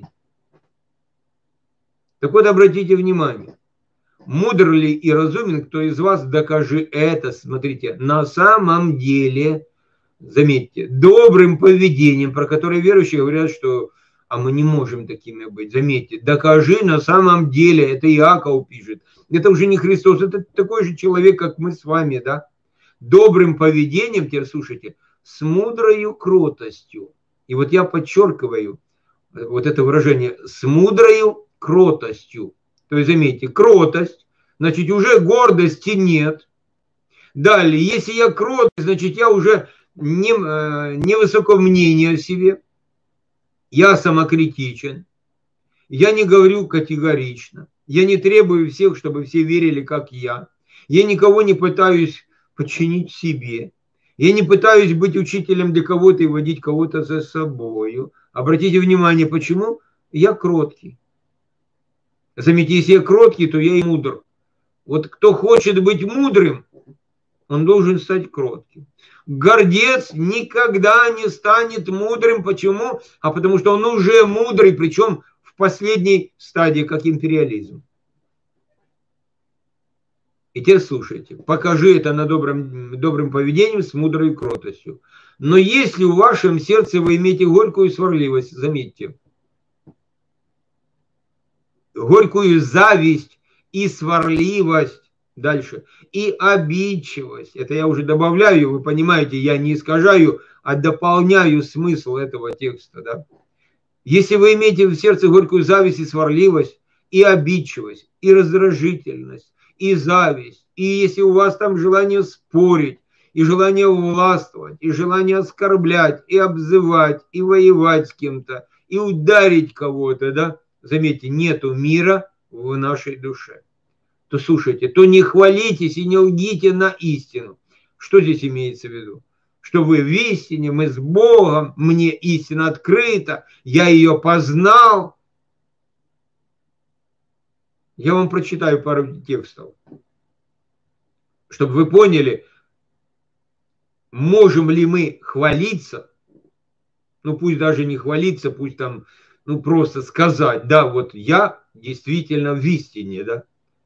Так вот, обратите внимание. Мудр ли и разумен, кто из вас, докажи это, смотрите, на самом деле, заметьте, добрым поведением, про которое верующие говорят, что а мы не можем такими быть. Заметьте, докажи на самом деле, это Иаков пишет, это уже не Христос, это такой же человек, как мы с вами, да? Добрым поведением, теперь слушайте, с мудрою кротостью. И вот я подчеркиваю вот это выражение, с мудрою кротостью. То есть, заметьте, кротость, значит, уже гордости нет. Далее, если я кротость, значит, я уже не, не высокого мнения о себе. Я самокритичен. Я не говорю категорично. Я не требую всех, чтобы все верили, как я. Я никого не пытаюсь подчинить себе. Я не пытаюсь быть учителем для кого-то и водить кого-то за собой. Обратите внимание, почему? Я кроткий. Заметьте, если я кроткий, то я и мудр. Вот кто хочет быть мудрым, он должен стать кротким. Гордец никогда не станет мудрым. Почему? А потому что он уже мудрый, причем в последней стадии, как империализм. И теперь слушайте. Покажи это на добром, добрым поведением с мудрой кротостью. Но если в вашем сердце вы имеете горькую сварливость, заметьте, горькую зависть и сварливость, дальше, и обидчивость. Это я уже добавляю, вы понимаете, я не искажаю, а дополняю смысл этого текста. Да? Если вы имеете в сердце горькую зависть и сварливость, и обидчивость, и раздражительность, и зависть, и если у вас там желание спорить, и желание властвовать, и желание оскорблять, и обзывать, и воевать с кем-то, и ударить кого-то, да, заметьте, нету мира в нашей душе. То слушайте, то не хвалитесь и не лгите на истину. Что здесь имеется в виду? Что вы в истине, мы с Богом, мне истина открыта, я ее познал. Я вам прочитаю пару текстов, чтобы вы поняли, можем ли мы хвалиться, ну пусть даже не хвалиться, пусть там, ну просто сказать, да, вот я действительно в истине, да.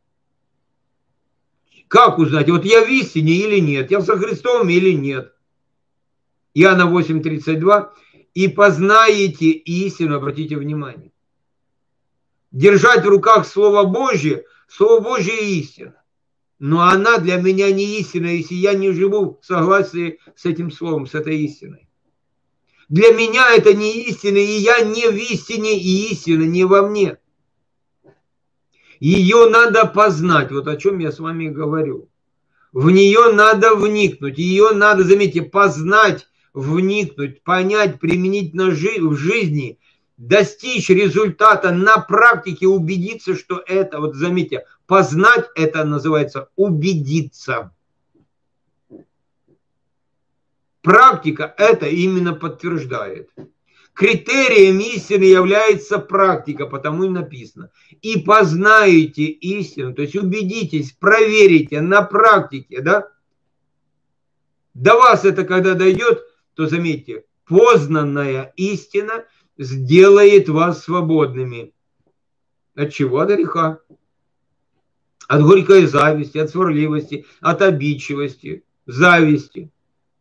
Как узнать, вот я в истине или нет, я со Христом или нет. Иоанна восемь тридцать два. И познаете истину, обратите внимание. Держать в руках Слово Божье, Слово Божье истина. Но она для меня не истина, если я не живу в согласии с этим Словом, с этой истиной. Для меня это не истина, и я не в истине, и истина не во мне. Ее надо познать, вот о чем я с вами говорю. В нее надо вникнуть, ее надо, заметьте, познать, вникнуть, понять, применить на жи- в жизни, достичь результата на практике, убедиться, что это, вот заметьте, познать это называется убедиться. Практика это именно подтверждает. Критерием истины является практика, потому и написано. И познаете истину, то есть убедитесь, проверите на практике, да? До вас это когда дойдет, то заметьте, познанная истина сделает вас свободными. От чего? От греха. От горькой зависти, от сварливости, от обидчивости, зависти.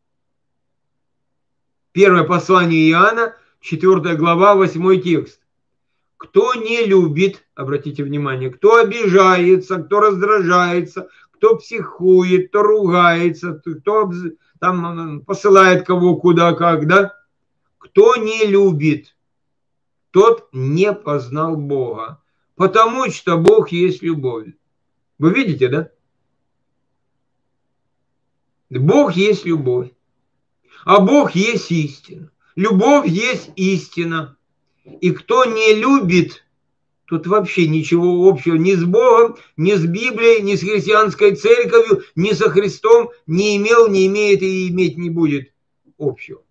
Первое послание Иоанна, четвёртая глава, восьмой текст. Кто не любит, обратите внимание, кто обижается, кто раздражается, кто психует, кто ругается, кто там посылает кого куда как, да? Кто не любит, тот не познал Бога, потому что Бог есть любовь. Вы видите, да? Бог есть любовь, а Бог есть истина. Любовь есть истина. И кто не любит, тут вообще ничего общего ни с Богом, ни с Библией, ни с христианской церковью, ни со Христом не имел, не имеет и иметь не будет общего.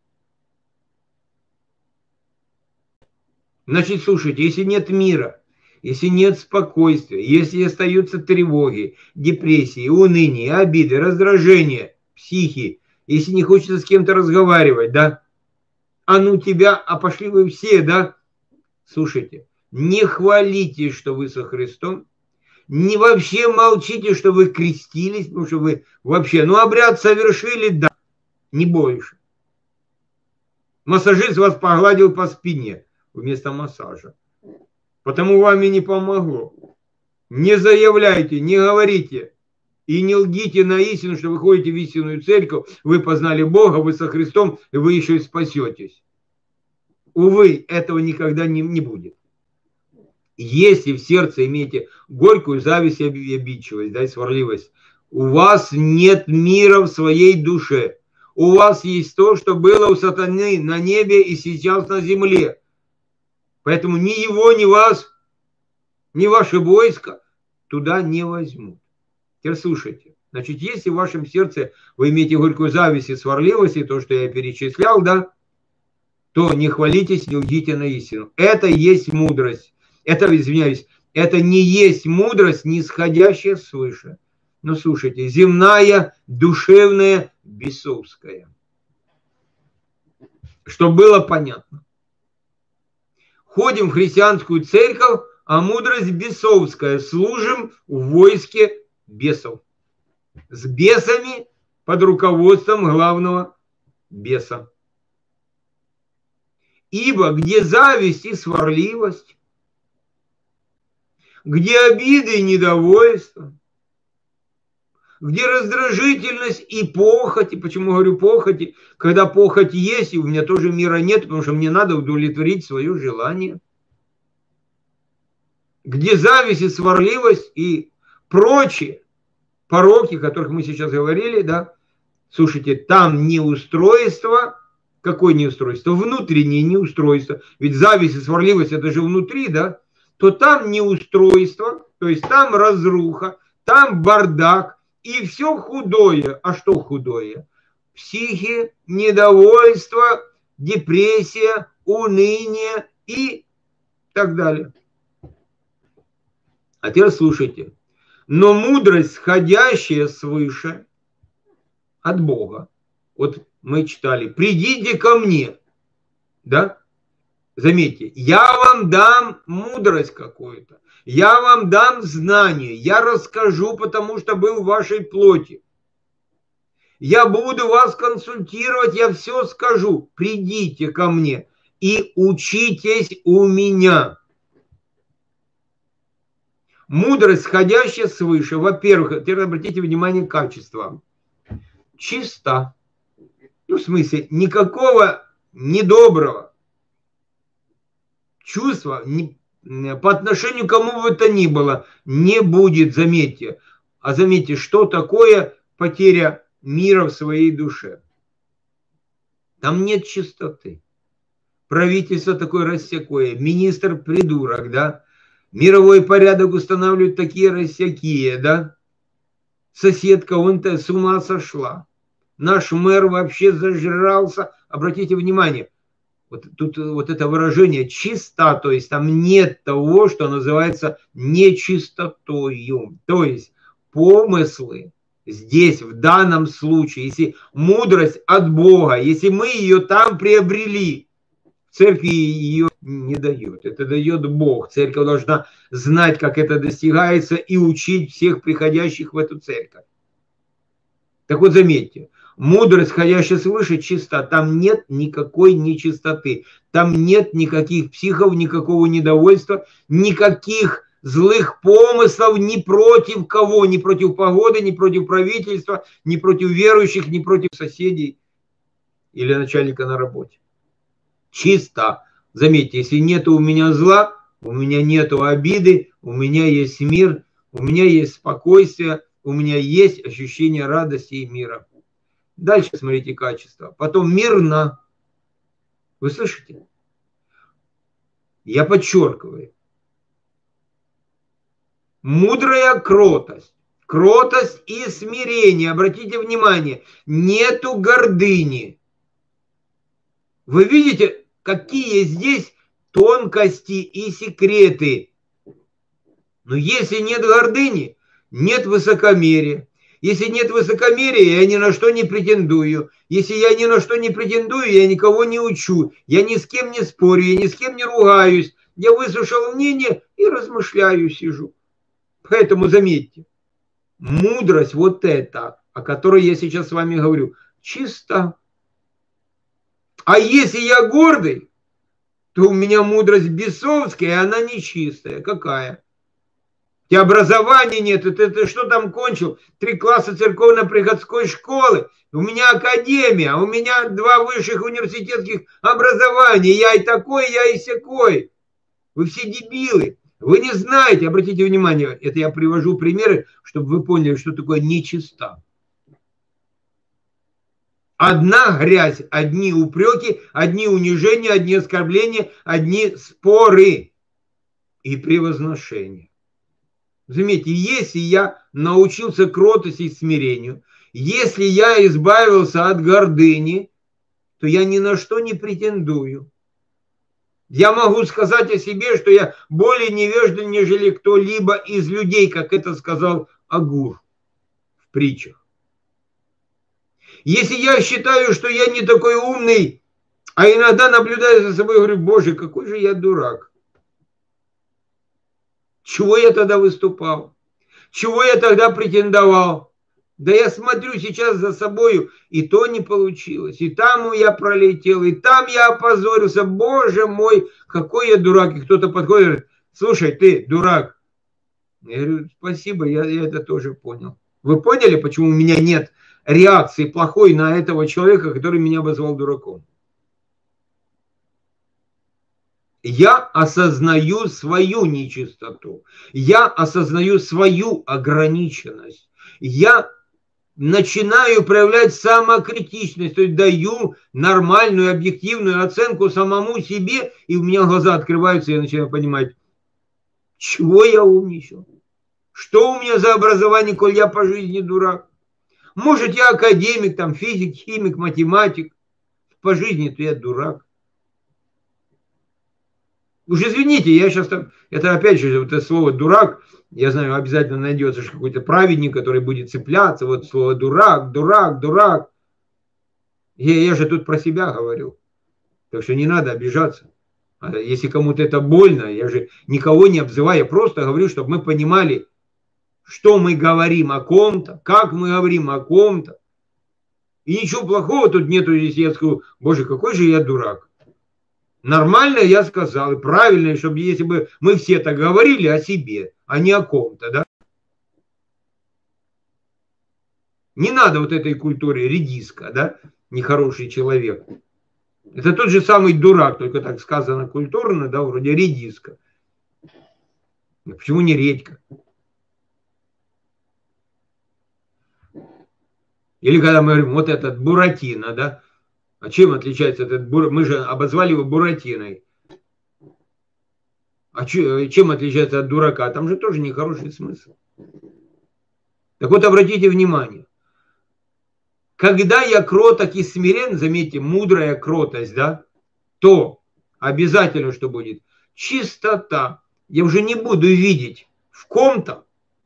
Значит, слушайте, если нет мира, если нет спокойствия, если остаются тревоги, депрессии, уныние, обиды, раздражения, психи, если не хочется с кем-то разговаривать, да, а ну тебя, а пошли вы все, да, слушайте, не хвалите, что вы со Христом, не вообще молчите, что вы крестились, потому что вы вообще, ну обряд совершили, да, не больше. Массажист вас погладил по спине вместо массажа, потому вам и не помогло. Не заявляйте, не говорите и не лгите на истину, что вы ходите в истинную церковь, вы познали Бога, вы со Христом, и вы еще и спасетесь. Увы, этого никогда не, не будет. Если в сердце имеете горькую зависть и обидчивость, да, и сварливость, у вас нет мира в своей душе. У вас есть то, что было у сатаны на небе и сейчас на земле. Поэтому ни его, ни вас, ни ваше войско туда не возьмут. Теперь слушайте. Значит, если в вашем сердце вы имеете горькую зависть и сварливость, и то, что я перечислял, да, то не хвалитесь, не лгите на истину. Это и есть мудрость. Это, извиняюсь, это не есть мудрость, нисходящая свыше. Ну, слушайте, земная, душевная, бесовская. Чтобы было понятно. Ходим в христианскую церковь, а мудрость бесовская. Служим в войске бесов. С бесами под руководством главного беса. Ибо где зависть и сварливость, где обиды и недовольство, где раздражительность и похоть. И почему говорю похоть? Когда похоть есть, и у меня тоже мира нет, потому что мне надо удовлетворить свое желание. Где зависть и сварливость и прочие пороки, о которых мы сейчас говорили, да, слушайте, там неустройство. Какое неустройство? Внутреннее неустройство. Ведь зависть и сварливость это же внутри, да? То там неустройство, то есть там разруха, там бардак и все худое. А что худое? Психи, недовольство, депрессия, уныние и так далее. А теперь слушайте. Но мудрость, сходящая свыше от Бога. Вот мы читали, придите ко мне, да? Заметьте, я вам дам мудрость какую-то, я вам дам знание, я расскажу, потому что был в вашей плоти. Я буду вас консультировать, я все скажу. Придите ко мне и учитесь у меня. Мудрость, сходящая свыше, во-первых, теперь обратите внимание на качество. Чиста. Ну, в смысле, никакого недоброго чувства не, по отношению к кому бы то ни было не будет, заметьте. А заметьте, что такое потеря мира в своей душе. Там нет чистоты. Правительство такое рассякое, министр придурок, да? Мировой порядок устанавливают такие рассякие, да? Соседка, он-то с ума сошла. Наш мэр вообще зажрался. Обратите внимание, вот тут вот это выражение чиста, то есть там нет того, что называется нечистотою. То есть помыслы здесь, в данном случае, если мудрость от Бога, если мы ее там приобрели, церкви ее не дает. Это дает Бог. Церковь должна знать, как это достигается, и учить всех приходящих в эту церковь. Так вот, заметьте, мудрость, ходящая свыше, чиста. Там нет никакой нечистоты. Там нет никаких психов, никакого недовольства, никаких злых помыслов ни против кого, ни против погоды, ни против правительства, ни против верующих, ни против соседей или начальника на работе. Чисто. Заметьте, если нет у меня зла, у меня нет обиды, у меня есть мир, у меня есть спокойствие, у меня есть ощущение радости и мира. Дальше смотрите качество. Потом мирно. Вы слышите? Я подчеркиваю. Мудрая кротость. Кротость и смирение. Обратите внимание, нету гордыни. Вы видите, какие здесь тонкости и секреты. Но если нет гордыни, нет высокомерия. Если нет высокомерия, я ни на что не претендую. Если я ни на что не претендую, я никого не учу. Я ни с кем не спорю, я ни с кем не ругаюсь. Я выслушал мнение и размышляю, сижу. Поэтому заметьте, мудрость вот эта, о которой я сейчас с вами говорю, чиста. А если я гордый, то у меня мудрость бесовская, и она нечистая. Какая? У тебя образования нет, ты, ты, ты что там кончил? Три класса церковно-приходской школы, у меня академия, у меня два высших университетских образования, я и такой, я и сякой. Вы все дебилы, вы не знаете, обратите внимание, это я привожу примеры, чтобы вы поняли, что такое нечиста. Одна грязь, одни упреки, одни унижения, одни оскорбления, одни споры и превозношения. Заметьте, если я научился кротости и смирению, если я избавился от гордыни, то я ни на что не претендую. Я могу сказать о себе, что я более невежлив, нежели кто-либо из людей, как это сказал Агур в притчах. Если я считаю, что я не такой умный, а иногда наблюдаю за собой и говорю, боже, какой же я дурак. Чего я тогда выступал? Чего я тогда претендовал? Да я смотрю сейчас за собою, и то не получилось. И там я пролетел, и там я опозорился. Боже мой, какой я дурак. И кто-то подходит и говорит, слушай, ты дурак. Я говорю, спасибо, я, я это тоже понял. Вы поняли, почему у меня нет реакции плохой на этого человека, который меня обозвал дураком? Я осознаю свою нечистоту. Я осознаю свою ограниченность. Я начинаю проявлять самокритичность, то есть даю нормальную, объективную оценку самому себе, и у меня глаза открываются, и я начинаю понимать, чего я умничал, что у меня за образование, коль я по жизни дурак. Может, я академик, там, физик, химик, математик, по жизни-то я дурак. Уж извините, я сейчас там, это опять же, вот это слово дурак, я знаю, обязательно найдется какой-то праведник, который будет цепляться, вот слово дурак, дурак, дурак. Я, я же тут про себя говорю, так что не надо обижаться. Если кому-то это больно, я же никого не обзываю, я просто говорю, чтобы мы понимали, что мы говорим о ком-то, как мы говорим о ком-то. И ничего плохого тут нету, если я скажу, боже, какой же я дурак. Нормально я сказал, и правильно, чтобы если бы мы все так говорили о себе, а не о ком-то, да? Не надо вот этой культуре редиска, да, нехороший человек. Это тот же самый дурак, только так сказано культурно, да, вроде редиска. Почему не редька? Или когда мы говорим, вот этот Буратино, да, а чем отличается этот Буратино? Мы же обозвали его Буратиной. А чем отличается от дурака? Там же тоже нехороший смысл. Так вот, обратите внимание. Когда я кроток и смирен, заметьте, мудрая кротость, да, то обязательно что будет? Чистота. Я уже не буду видеть в ком-то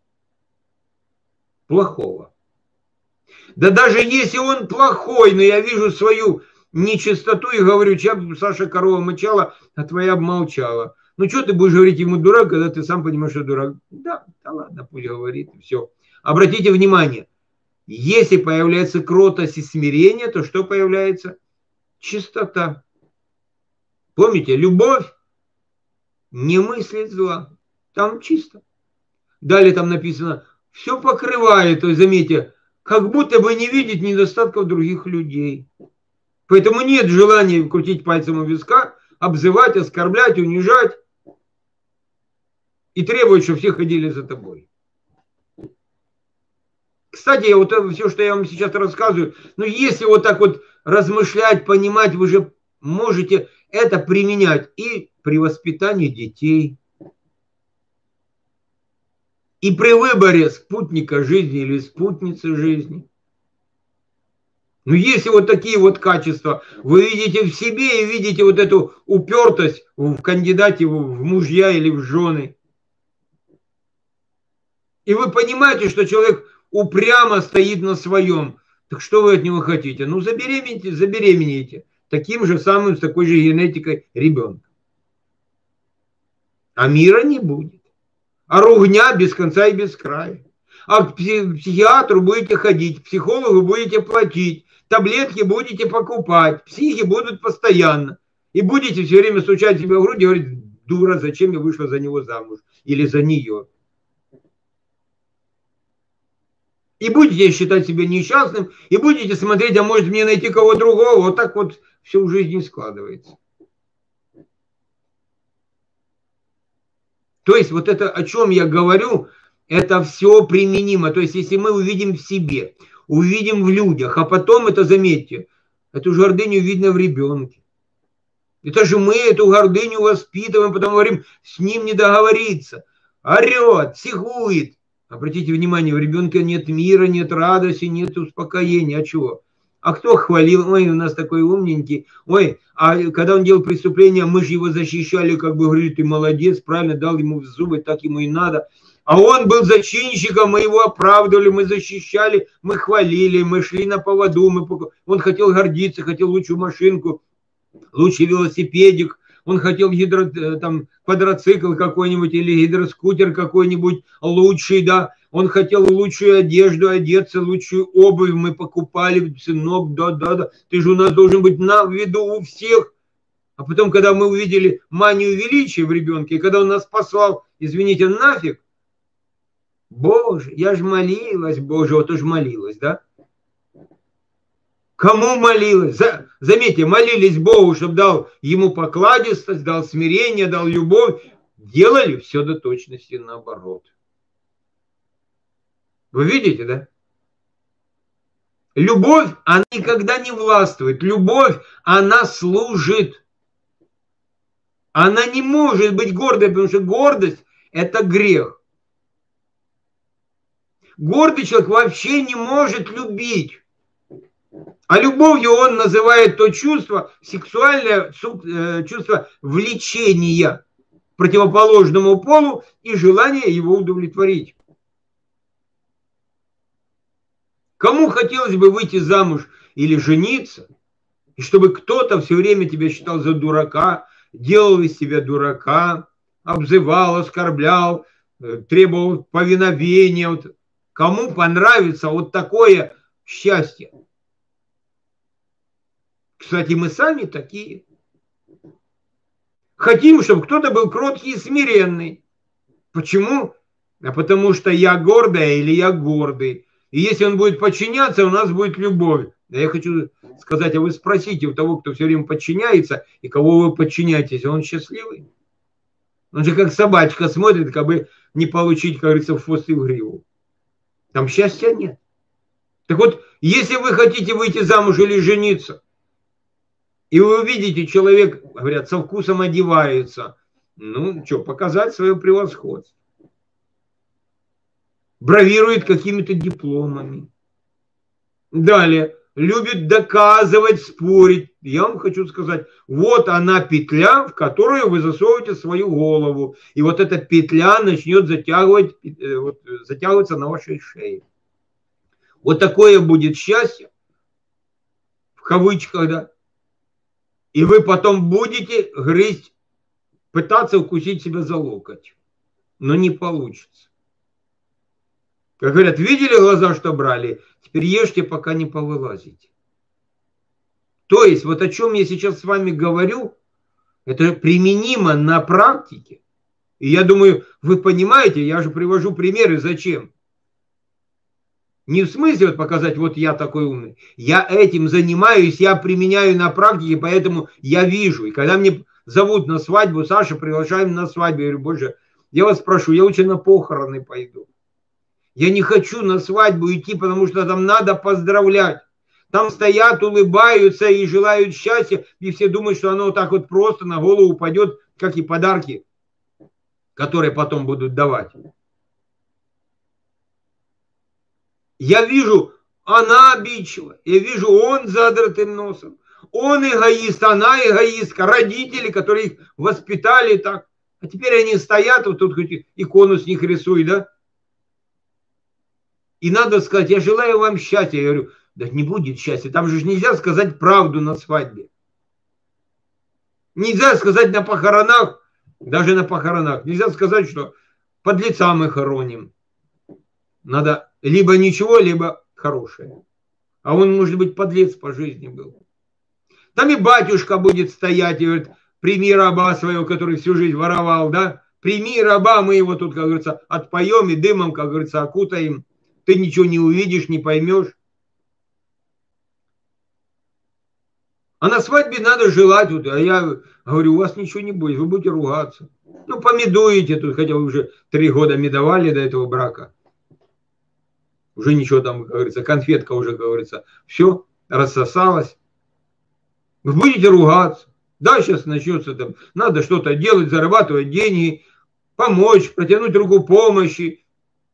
плохого. Да даже если он плохой, но я вижу свою нечистоту и говорю, чем Саша корова мычала, а твоя обмолчала. Ну что ты будешь говорить ему дурак, когда ты сам понимаешь, что дурак? Да, да ладно, пусть говорит, все. Обратите внимание, если появляется кротость и смирение, то что появляется? Чистота. Помните, любовь не мыслит зла. Там чисто. Далее там написано, все покрывает, то есть заметьте, как будто бы не видеть недостатков других людей. Поэтому нет желания крутить пальцем у виска, обзывать, оскорблять, унижать и требовать, чтобы все ходили за тобой. Кстати, вот это все, что я вам сейчас рассказываю, ну если вот так вот размышлять, понимать, вы же можете это применять и при воспитании детей, и при выборе спутника жизни или спутницы жизни. Ну, если вот такие вот качества вы видите в себе и видите вот эту упертость в кандидате в мужья или в жены, и вы понимаете, что человек упрямо стоит на своем. Так что вы от него хотите? Ну, забеременейте, забеременейте. Таким же самым, с такой же генетикой ребенка. А мира не будет. А ругня без конца и без края. А к психиатру будете ходить, к психологу будете платить, таблетки будете покупать, психи будут постоянно. И будете все время стучать себя в грудь и говорить: дура, зачем я вышла за него замуж или за нее. И будете считать себя несчастным, и будете смотреть, а может мне найти кого другого. Вот так вот все в жизни складывается. То есть вот это, о чем я говорю, это все применимо. То есть если мы увидим в себе, увидим в людях, а потом это, заметьте, эту гордыню видно в ребенке. Это же мы эту гордыню воспитываем, потом говорим, с ним не договориться. Орет, психует. Обратите внимание, в ребенке нет мира, нет радости, нет успокоения. А чего? А кто хвалил? Ой, у нас такой умненький. Ой, а когда он делал преступление, мы же его защищали, как бы говорили, ты молодец, правильно, дал ему в зубы, так ему и надо. А он был зачинщиком, мы его оправдывали, мы защищали, мы хвалили, мы шли на поводу. Мы... Он хотел гордиться, хотел лучшую машинку, лучший велосипедик. Он хотел гидро, там, квадроцикл какой-нибудь или гидроскутер какой-нибудь лучший, да. Он хотел лучшую одежду одеться, лучшую обувь мы покупали, сынок, да-да-да. Ты же у нас должен быть на виду у всех. А потом, когда мы увидели манию величия в ребенке, и когда он нас послал, извините, нафиг, Боже, я же молилась, Боже, вот уж молилась, да? Кому молилась? За, заметьте, молились Богу, чтобы дал ему покладистость, дал смирение, дал любовь. Делали все до точности наоборот. Вы видите, да? Любовь, она никогда не властвует. Любовь, она служит. Она не может быть гордой, потому что гордость – это грех. Гордый человек вообще не может любить. А любовью он называет то чувство, сексуальное чувство влечения к противоположному полу и желание его удовлетворить. Кому хотелось бы выйти замуж или жениться, и чтобы кто-то все время тебя считал за дурака, делал из тебя дурака, обзывал, оскорблял, требовал повиновения. Кому понравится вот такое счастье? Кстати, мы сами такие. Хотим, чтобы кто-то был кроткий и смиренный. Почему? А потому что я гордая или я гордый. И если он будет подчиняться, у нас будет любовь. А я хочу сказать, а вы спросите у того, кто все время подчиняется, и кого вы подчиняетесь, он счастливый? Он же как собачка смотрит, как бы не получить, как говорится, в хвост и в гриву. Там счастья нет. Так вот, если вы хотите выйти замуж или жениться, и вы увидите, человек, говорят, со вкусом одевается, ну, что, показать свое превосходство. Бравирует какими-то дипломами. Далее, любит доказывать, спорить. Я вам хочу сказать, вот она петля, в которую вы засовываете свою голову. И вот эта петля начнет затягивать, вот, затягиваться на вашей шее. Вот такое будет счастье, в кавычках, да. И вы потом будете грызть, пытаться укусить себя за локоть. Но не получится. Как говорят, видели глаза, что брали? Теперь ешьте, пока не повылазите. То есть, вот о чем я сейчас с вами говорю, это применимо на практике. И я думаю, вы понимаете, я же привожу примеры, зачем? Не в смысле вот показать, вот я такой умный. Я этим занимаюсь, я применяю на практике, поэтому я вижу. И когда мне зовут на свадьбу, Саша, приглашаем на свадьбу, я говорю, Боже, я вас прошу, я лучше на похороны пойду. Я не хочу на свадьбу идти, потому что там надо поздравлять. Там стоят, улыбаются и желают счастья, и все думают, что оно вот так вот просто на голову упадет, как и подарки, которые потом будут давать. Я вижу, она обидчива, я вижу, он задротым носом, он эгоист, она эгоистка, родители, которые их воспитали так, а теперь они стоят, вот тут хоть икону с них рисуй, да? И надо сказать, я желаю вам счастья. Я говорю, да не будет счастья. Там же нельзя сказать правду на свадьбе. Нельзя сказать на похоронах, даже на похоронах, нельзя сказать, что подлеца мы хороним. Надо либо ничего, либо хорошее. А он, может быть, подлец по жизни был. Там и батюшка будет стоять и говорит, прими раба своего, который всю жизнь воровал, да? Прими раба, мы его тут, как говорится, отпоем и дымом, как говорится, окутаем. Ты ничего не увидишь, не поймешь. А на свадьбе надо желать. Вот, а я говорю, у вас ничего не будет, вы будете ругаться. Ну, помедуете тут, хотя вы уже три года медовали до этого брака. Уже ничего там, как говорится, конфетка уже, как говорится, все, рассосалась. Вы будете ругаться. Да, сейчас начнется там, надо что-то делать, зарабатывать деньги, помочь, протянуть руку помощи,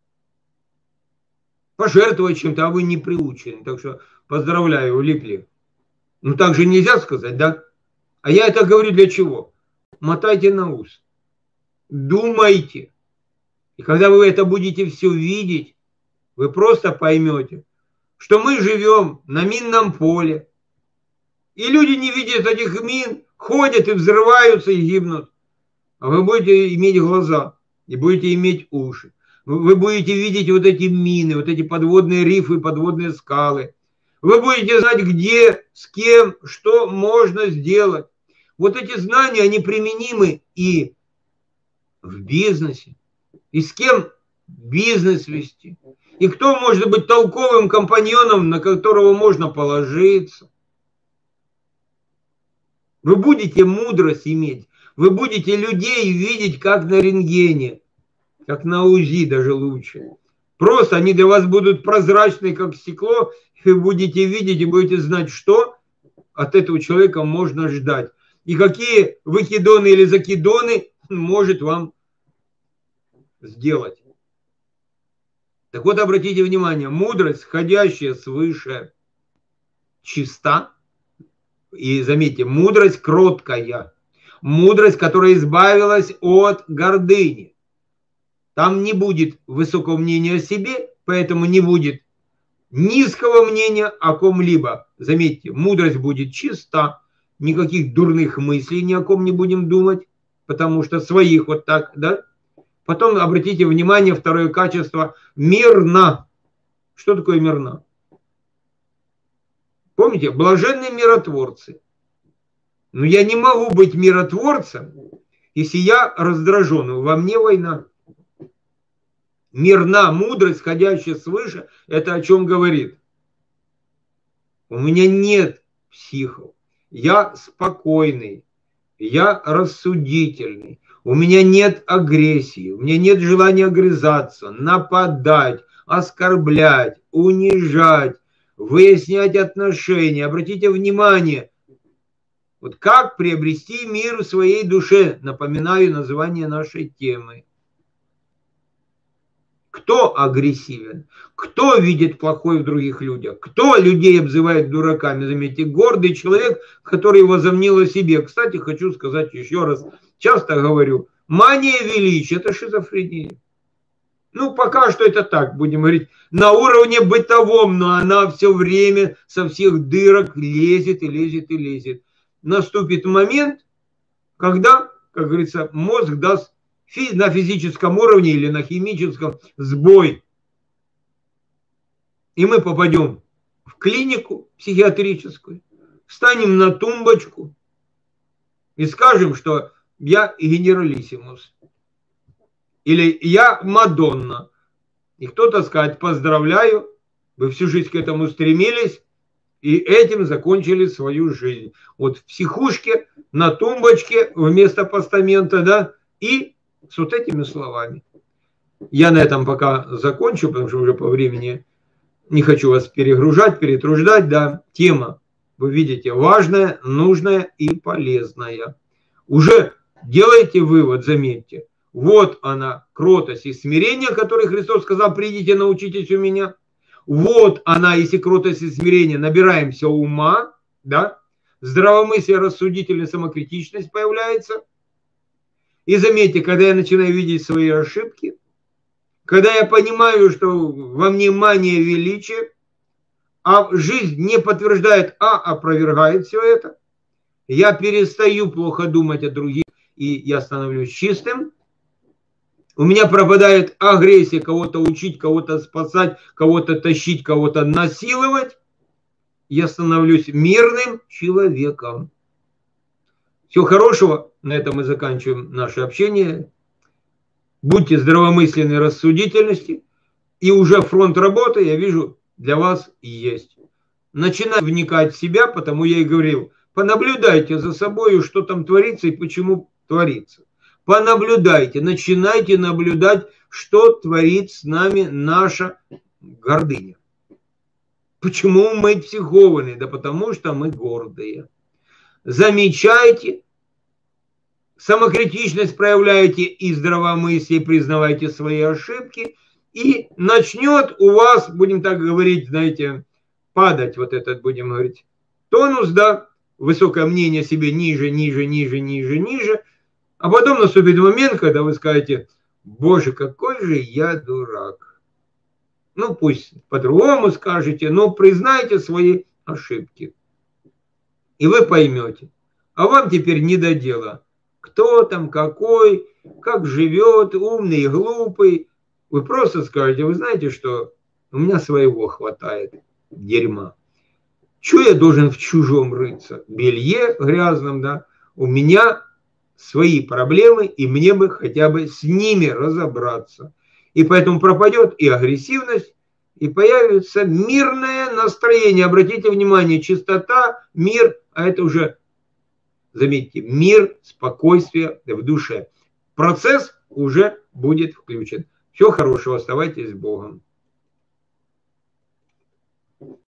пожертвовать чем-то, а вы не приучены. Так что поздравляю, улипли. Ну, так же нельзя сказать, да? А я это говорю для чего? Мотайте на ус. Думайте. И когда вы это будете все видеть, вы просто поймете, что мы живем на минном поле. И люди не видят этих мин, ходят и взрываются и гибнут. А вы будете иметь глаза и будете иметь уши. Вы будете видеть вот эти мины, вот эти подводные рифы, подводные скалы. Вы будете знать, где, с кем, что можно сделать. Вот эти знания, они применимы и в бизнесе. И с кем бизнес вести. И кто может быть толковым компаньоном, на которого можно положиться. Вы будете мудрость иметь. Вы будете людей видеть, как на рентгене. Как на УЗИ даже лучше. Просто они для вас будут прозрачны, как стекло. И вы будете видеть и будете знать, что от этого человека можно ждать. И какие выкидоны или закидоны может вам сделать. Так вот, обратите внимание, мудрость, сходящая свыше, чиста. И заметьте, мудрость кроткая. Мудрость, которая избавилась от гордыни. Там не будет высокого мнения о себе, поэтому не будет низкого мнения о ком-либо. Заметьте, мудрость будет чиста. Никаких дурных мыслей ни о ком не будем думать, потому что своих вот так, да? Потом обратите внимание, второе качество – мирно. Что такое мирно? Помните, блаженные миротворцы. Но я не могу быть миротворцем, если я раздражен. Во мне война. Мирна, мудрость, сходящая свыше, это о чем говорит? У меня нет психов. Я спокойный. Я рассудительный. У меня нет агрессии, у меня нет желания огрызаться, нападать, оскорблять, унижать, выяснять отношения. Обратите внимание, вот как приобрести мир в своей душе. Напоминаю название нашей темы. Кто агрессивен? Кто видит плохое в других людях? Кто людей обзывает дураками? Заметьте, гордый человек, который возомнил о себе. Кстати, хочу сказать еще раз. Часто говорю, мания величия – это шизофрения. Ну, пока что это так, будем говорить, на уровне бытовом, но она все время со всех дырок лезет и лезет и лезет. Наступит момент, когда, как говорится, мозг даст на физическом уровне или на химическом сбой. И мы попадем в клинику психиатрическую, встанем на тумбочку и скажем, что я генералиссимус. Или я Мадонна. И кто-то скажет, поздравляю, вы всю жизнь к этому стремились, и этим закончили свою жизнь. Вот в психушке, на тумбочке, вместо постамента, да, и с вот этими словами. Я на этом пока закончу, потому что уже по времени не хочу вас перегружать, перетруждать, да. Тема, вы видите, важная, нужная и полезная. Уже делайте вывод, заметьте. Вот она, кротость и смирение, которые Христос сказал, придите, научитесь у меня. Вот она, если кротость и смирение, набираемся ума, да, здравомыслие, рассудительность, самокритичность появляется. И заметьте, когда я начинаю видеть свои ошибки, Когда я понимаю, что во мне мания величия, а жизнь не подтверждает, а опровергает все это, я перестаю плохо думать о других, и я становлюсь чистым. У меня пропадает агрессия кого-то учить, кого-то спасать, кого-то тащить, кого-то насиловать. Я становлюсь мирным человеком. Всего хорошего. На этом мы заканчиваем наше общение. Будьте здравомысленны, рассудительности. И уже фронт работы, я вижу, для вас и есть. Начинайте вникать в себя, потому я и говорил, понаблюдайте за собой, что там творится и почему творится. Понаблюдайте, начинайте наблюдать, что творит с нами наша гордыня. Почему мы психованы? Да потому что мы гордые. Замечайте, самокритичность проявляйте и здравомыслие, признавайте свои ошибки, и начнет у вас, будем так говорить, знаете, падать вот этот, будем говорить, тонус, да, высокое мнение о себе ниже, ниже, ниже, ниже, ниже, а потом наступит момент, когда вы скажете, боже, какой же я дурак. Ну, пусть по-другому скажете, но признайте свои ошибки. И вы поймете. А вам теперь не до дела. Кто там, какой, как живет, умный, глупый. Вы просто скажете, вы знаете, что у меня своего хватает дерьма. Чего я должен в чужом рыться? Белье грязном, да? У меня свои проблемы, и мне бы хотя бы с ними разобраться. И поэтому пропадет и агрессивность, и появится мирное настроение. Обратите внимание, чистота, мир, а это уже, заметьте, мир, спокойствие в душе. Процесс уже будет включен. Всего хорошего, оставайтесь с Богом.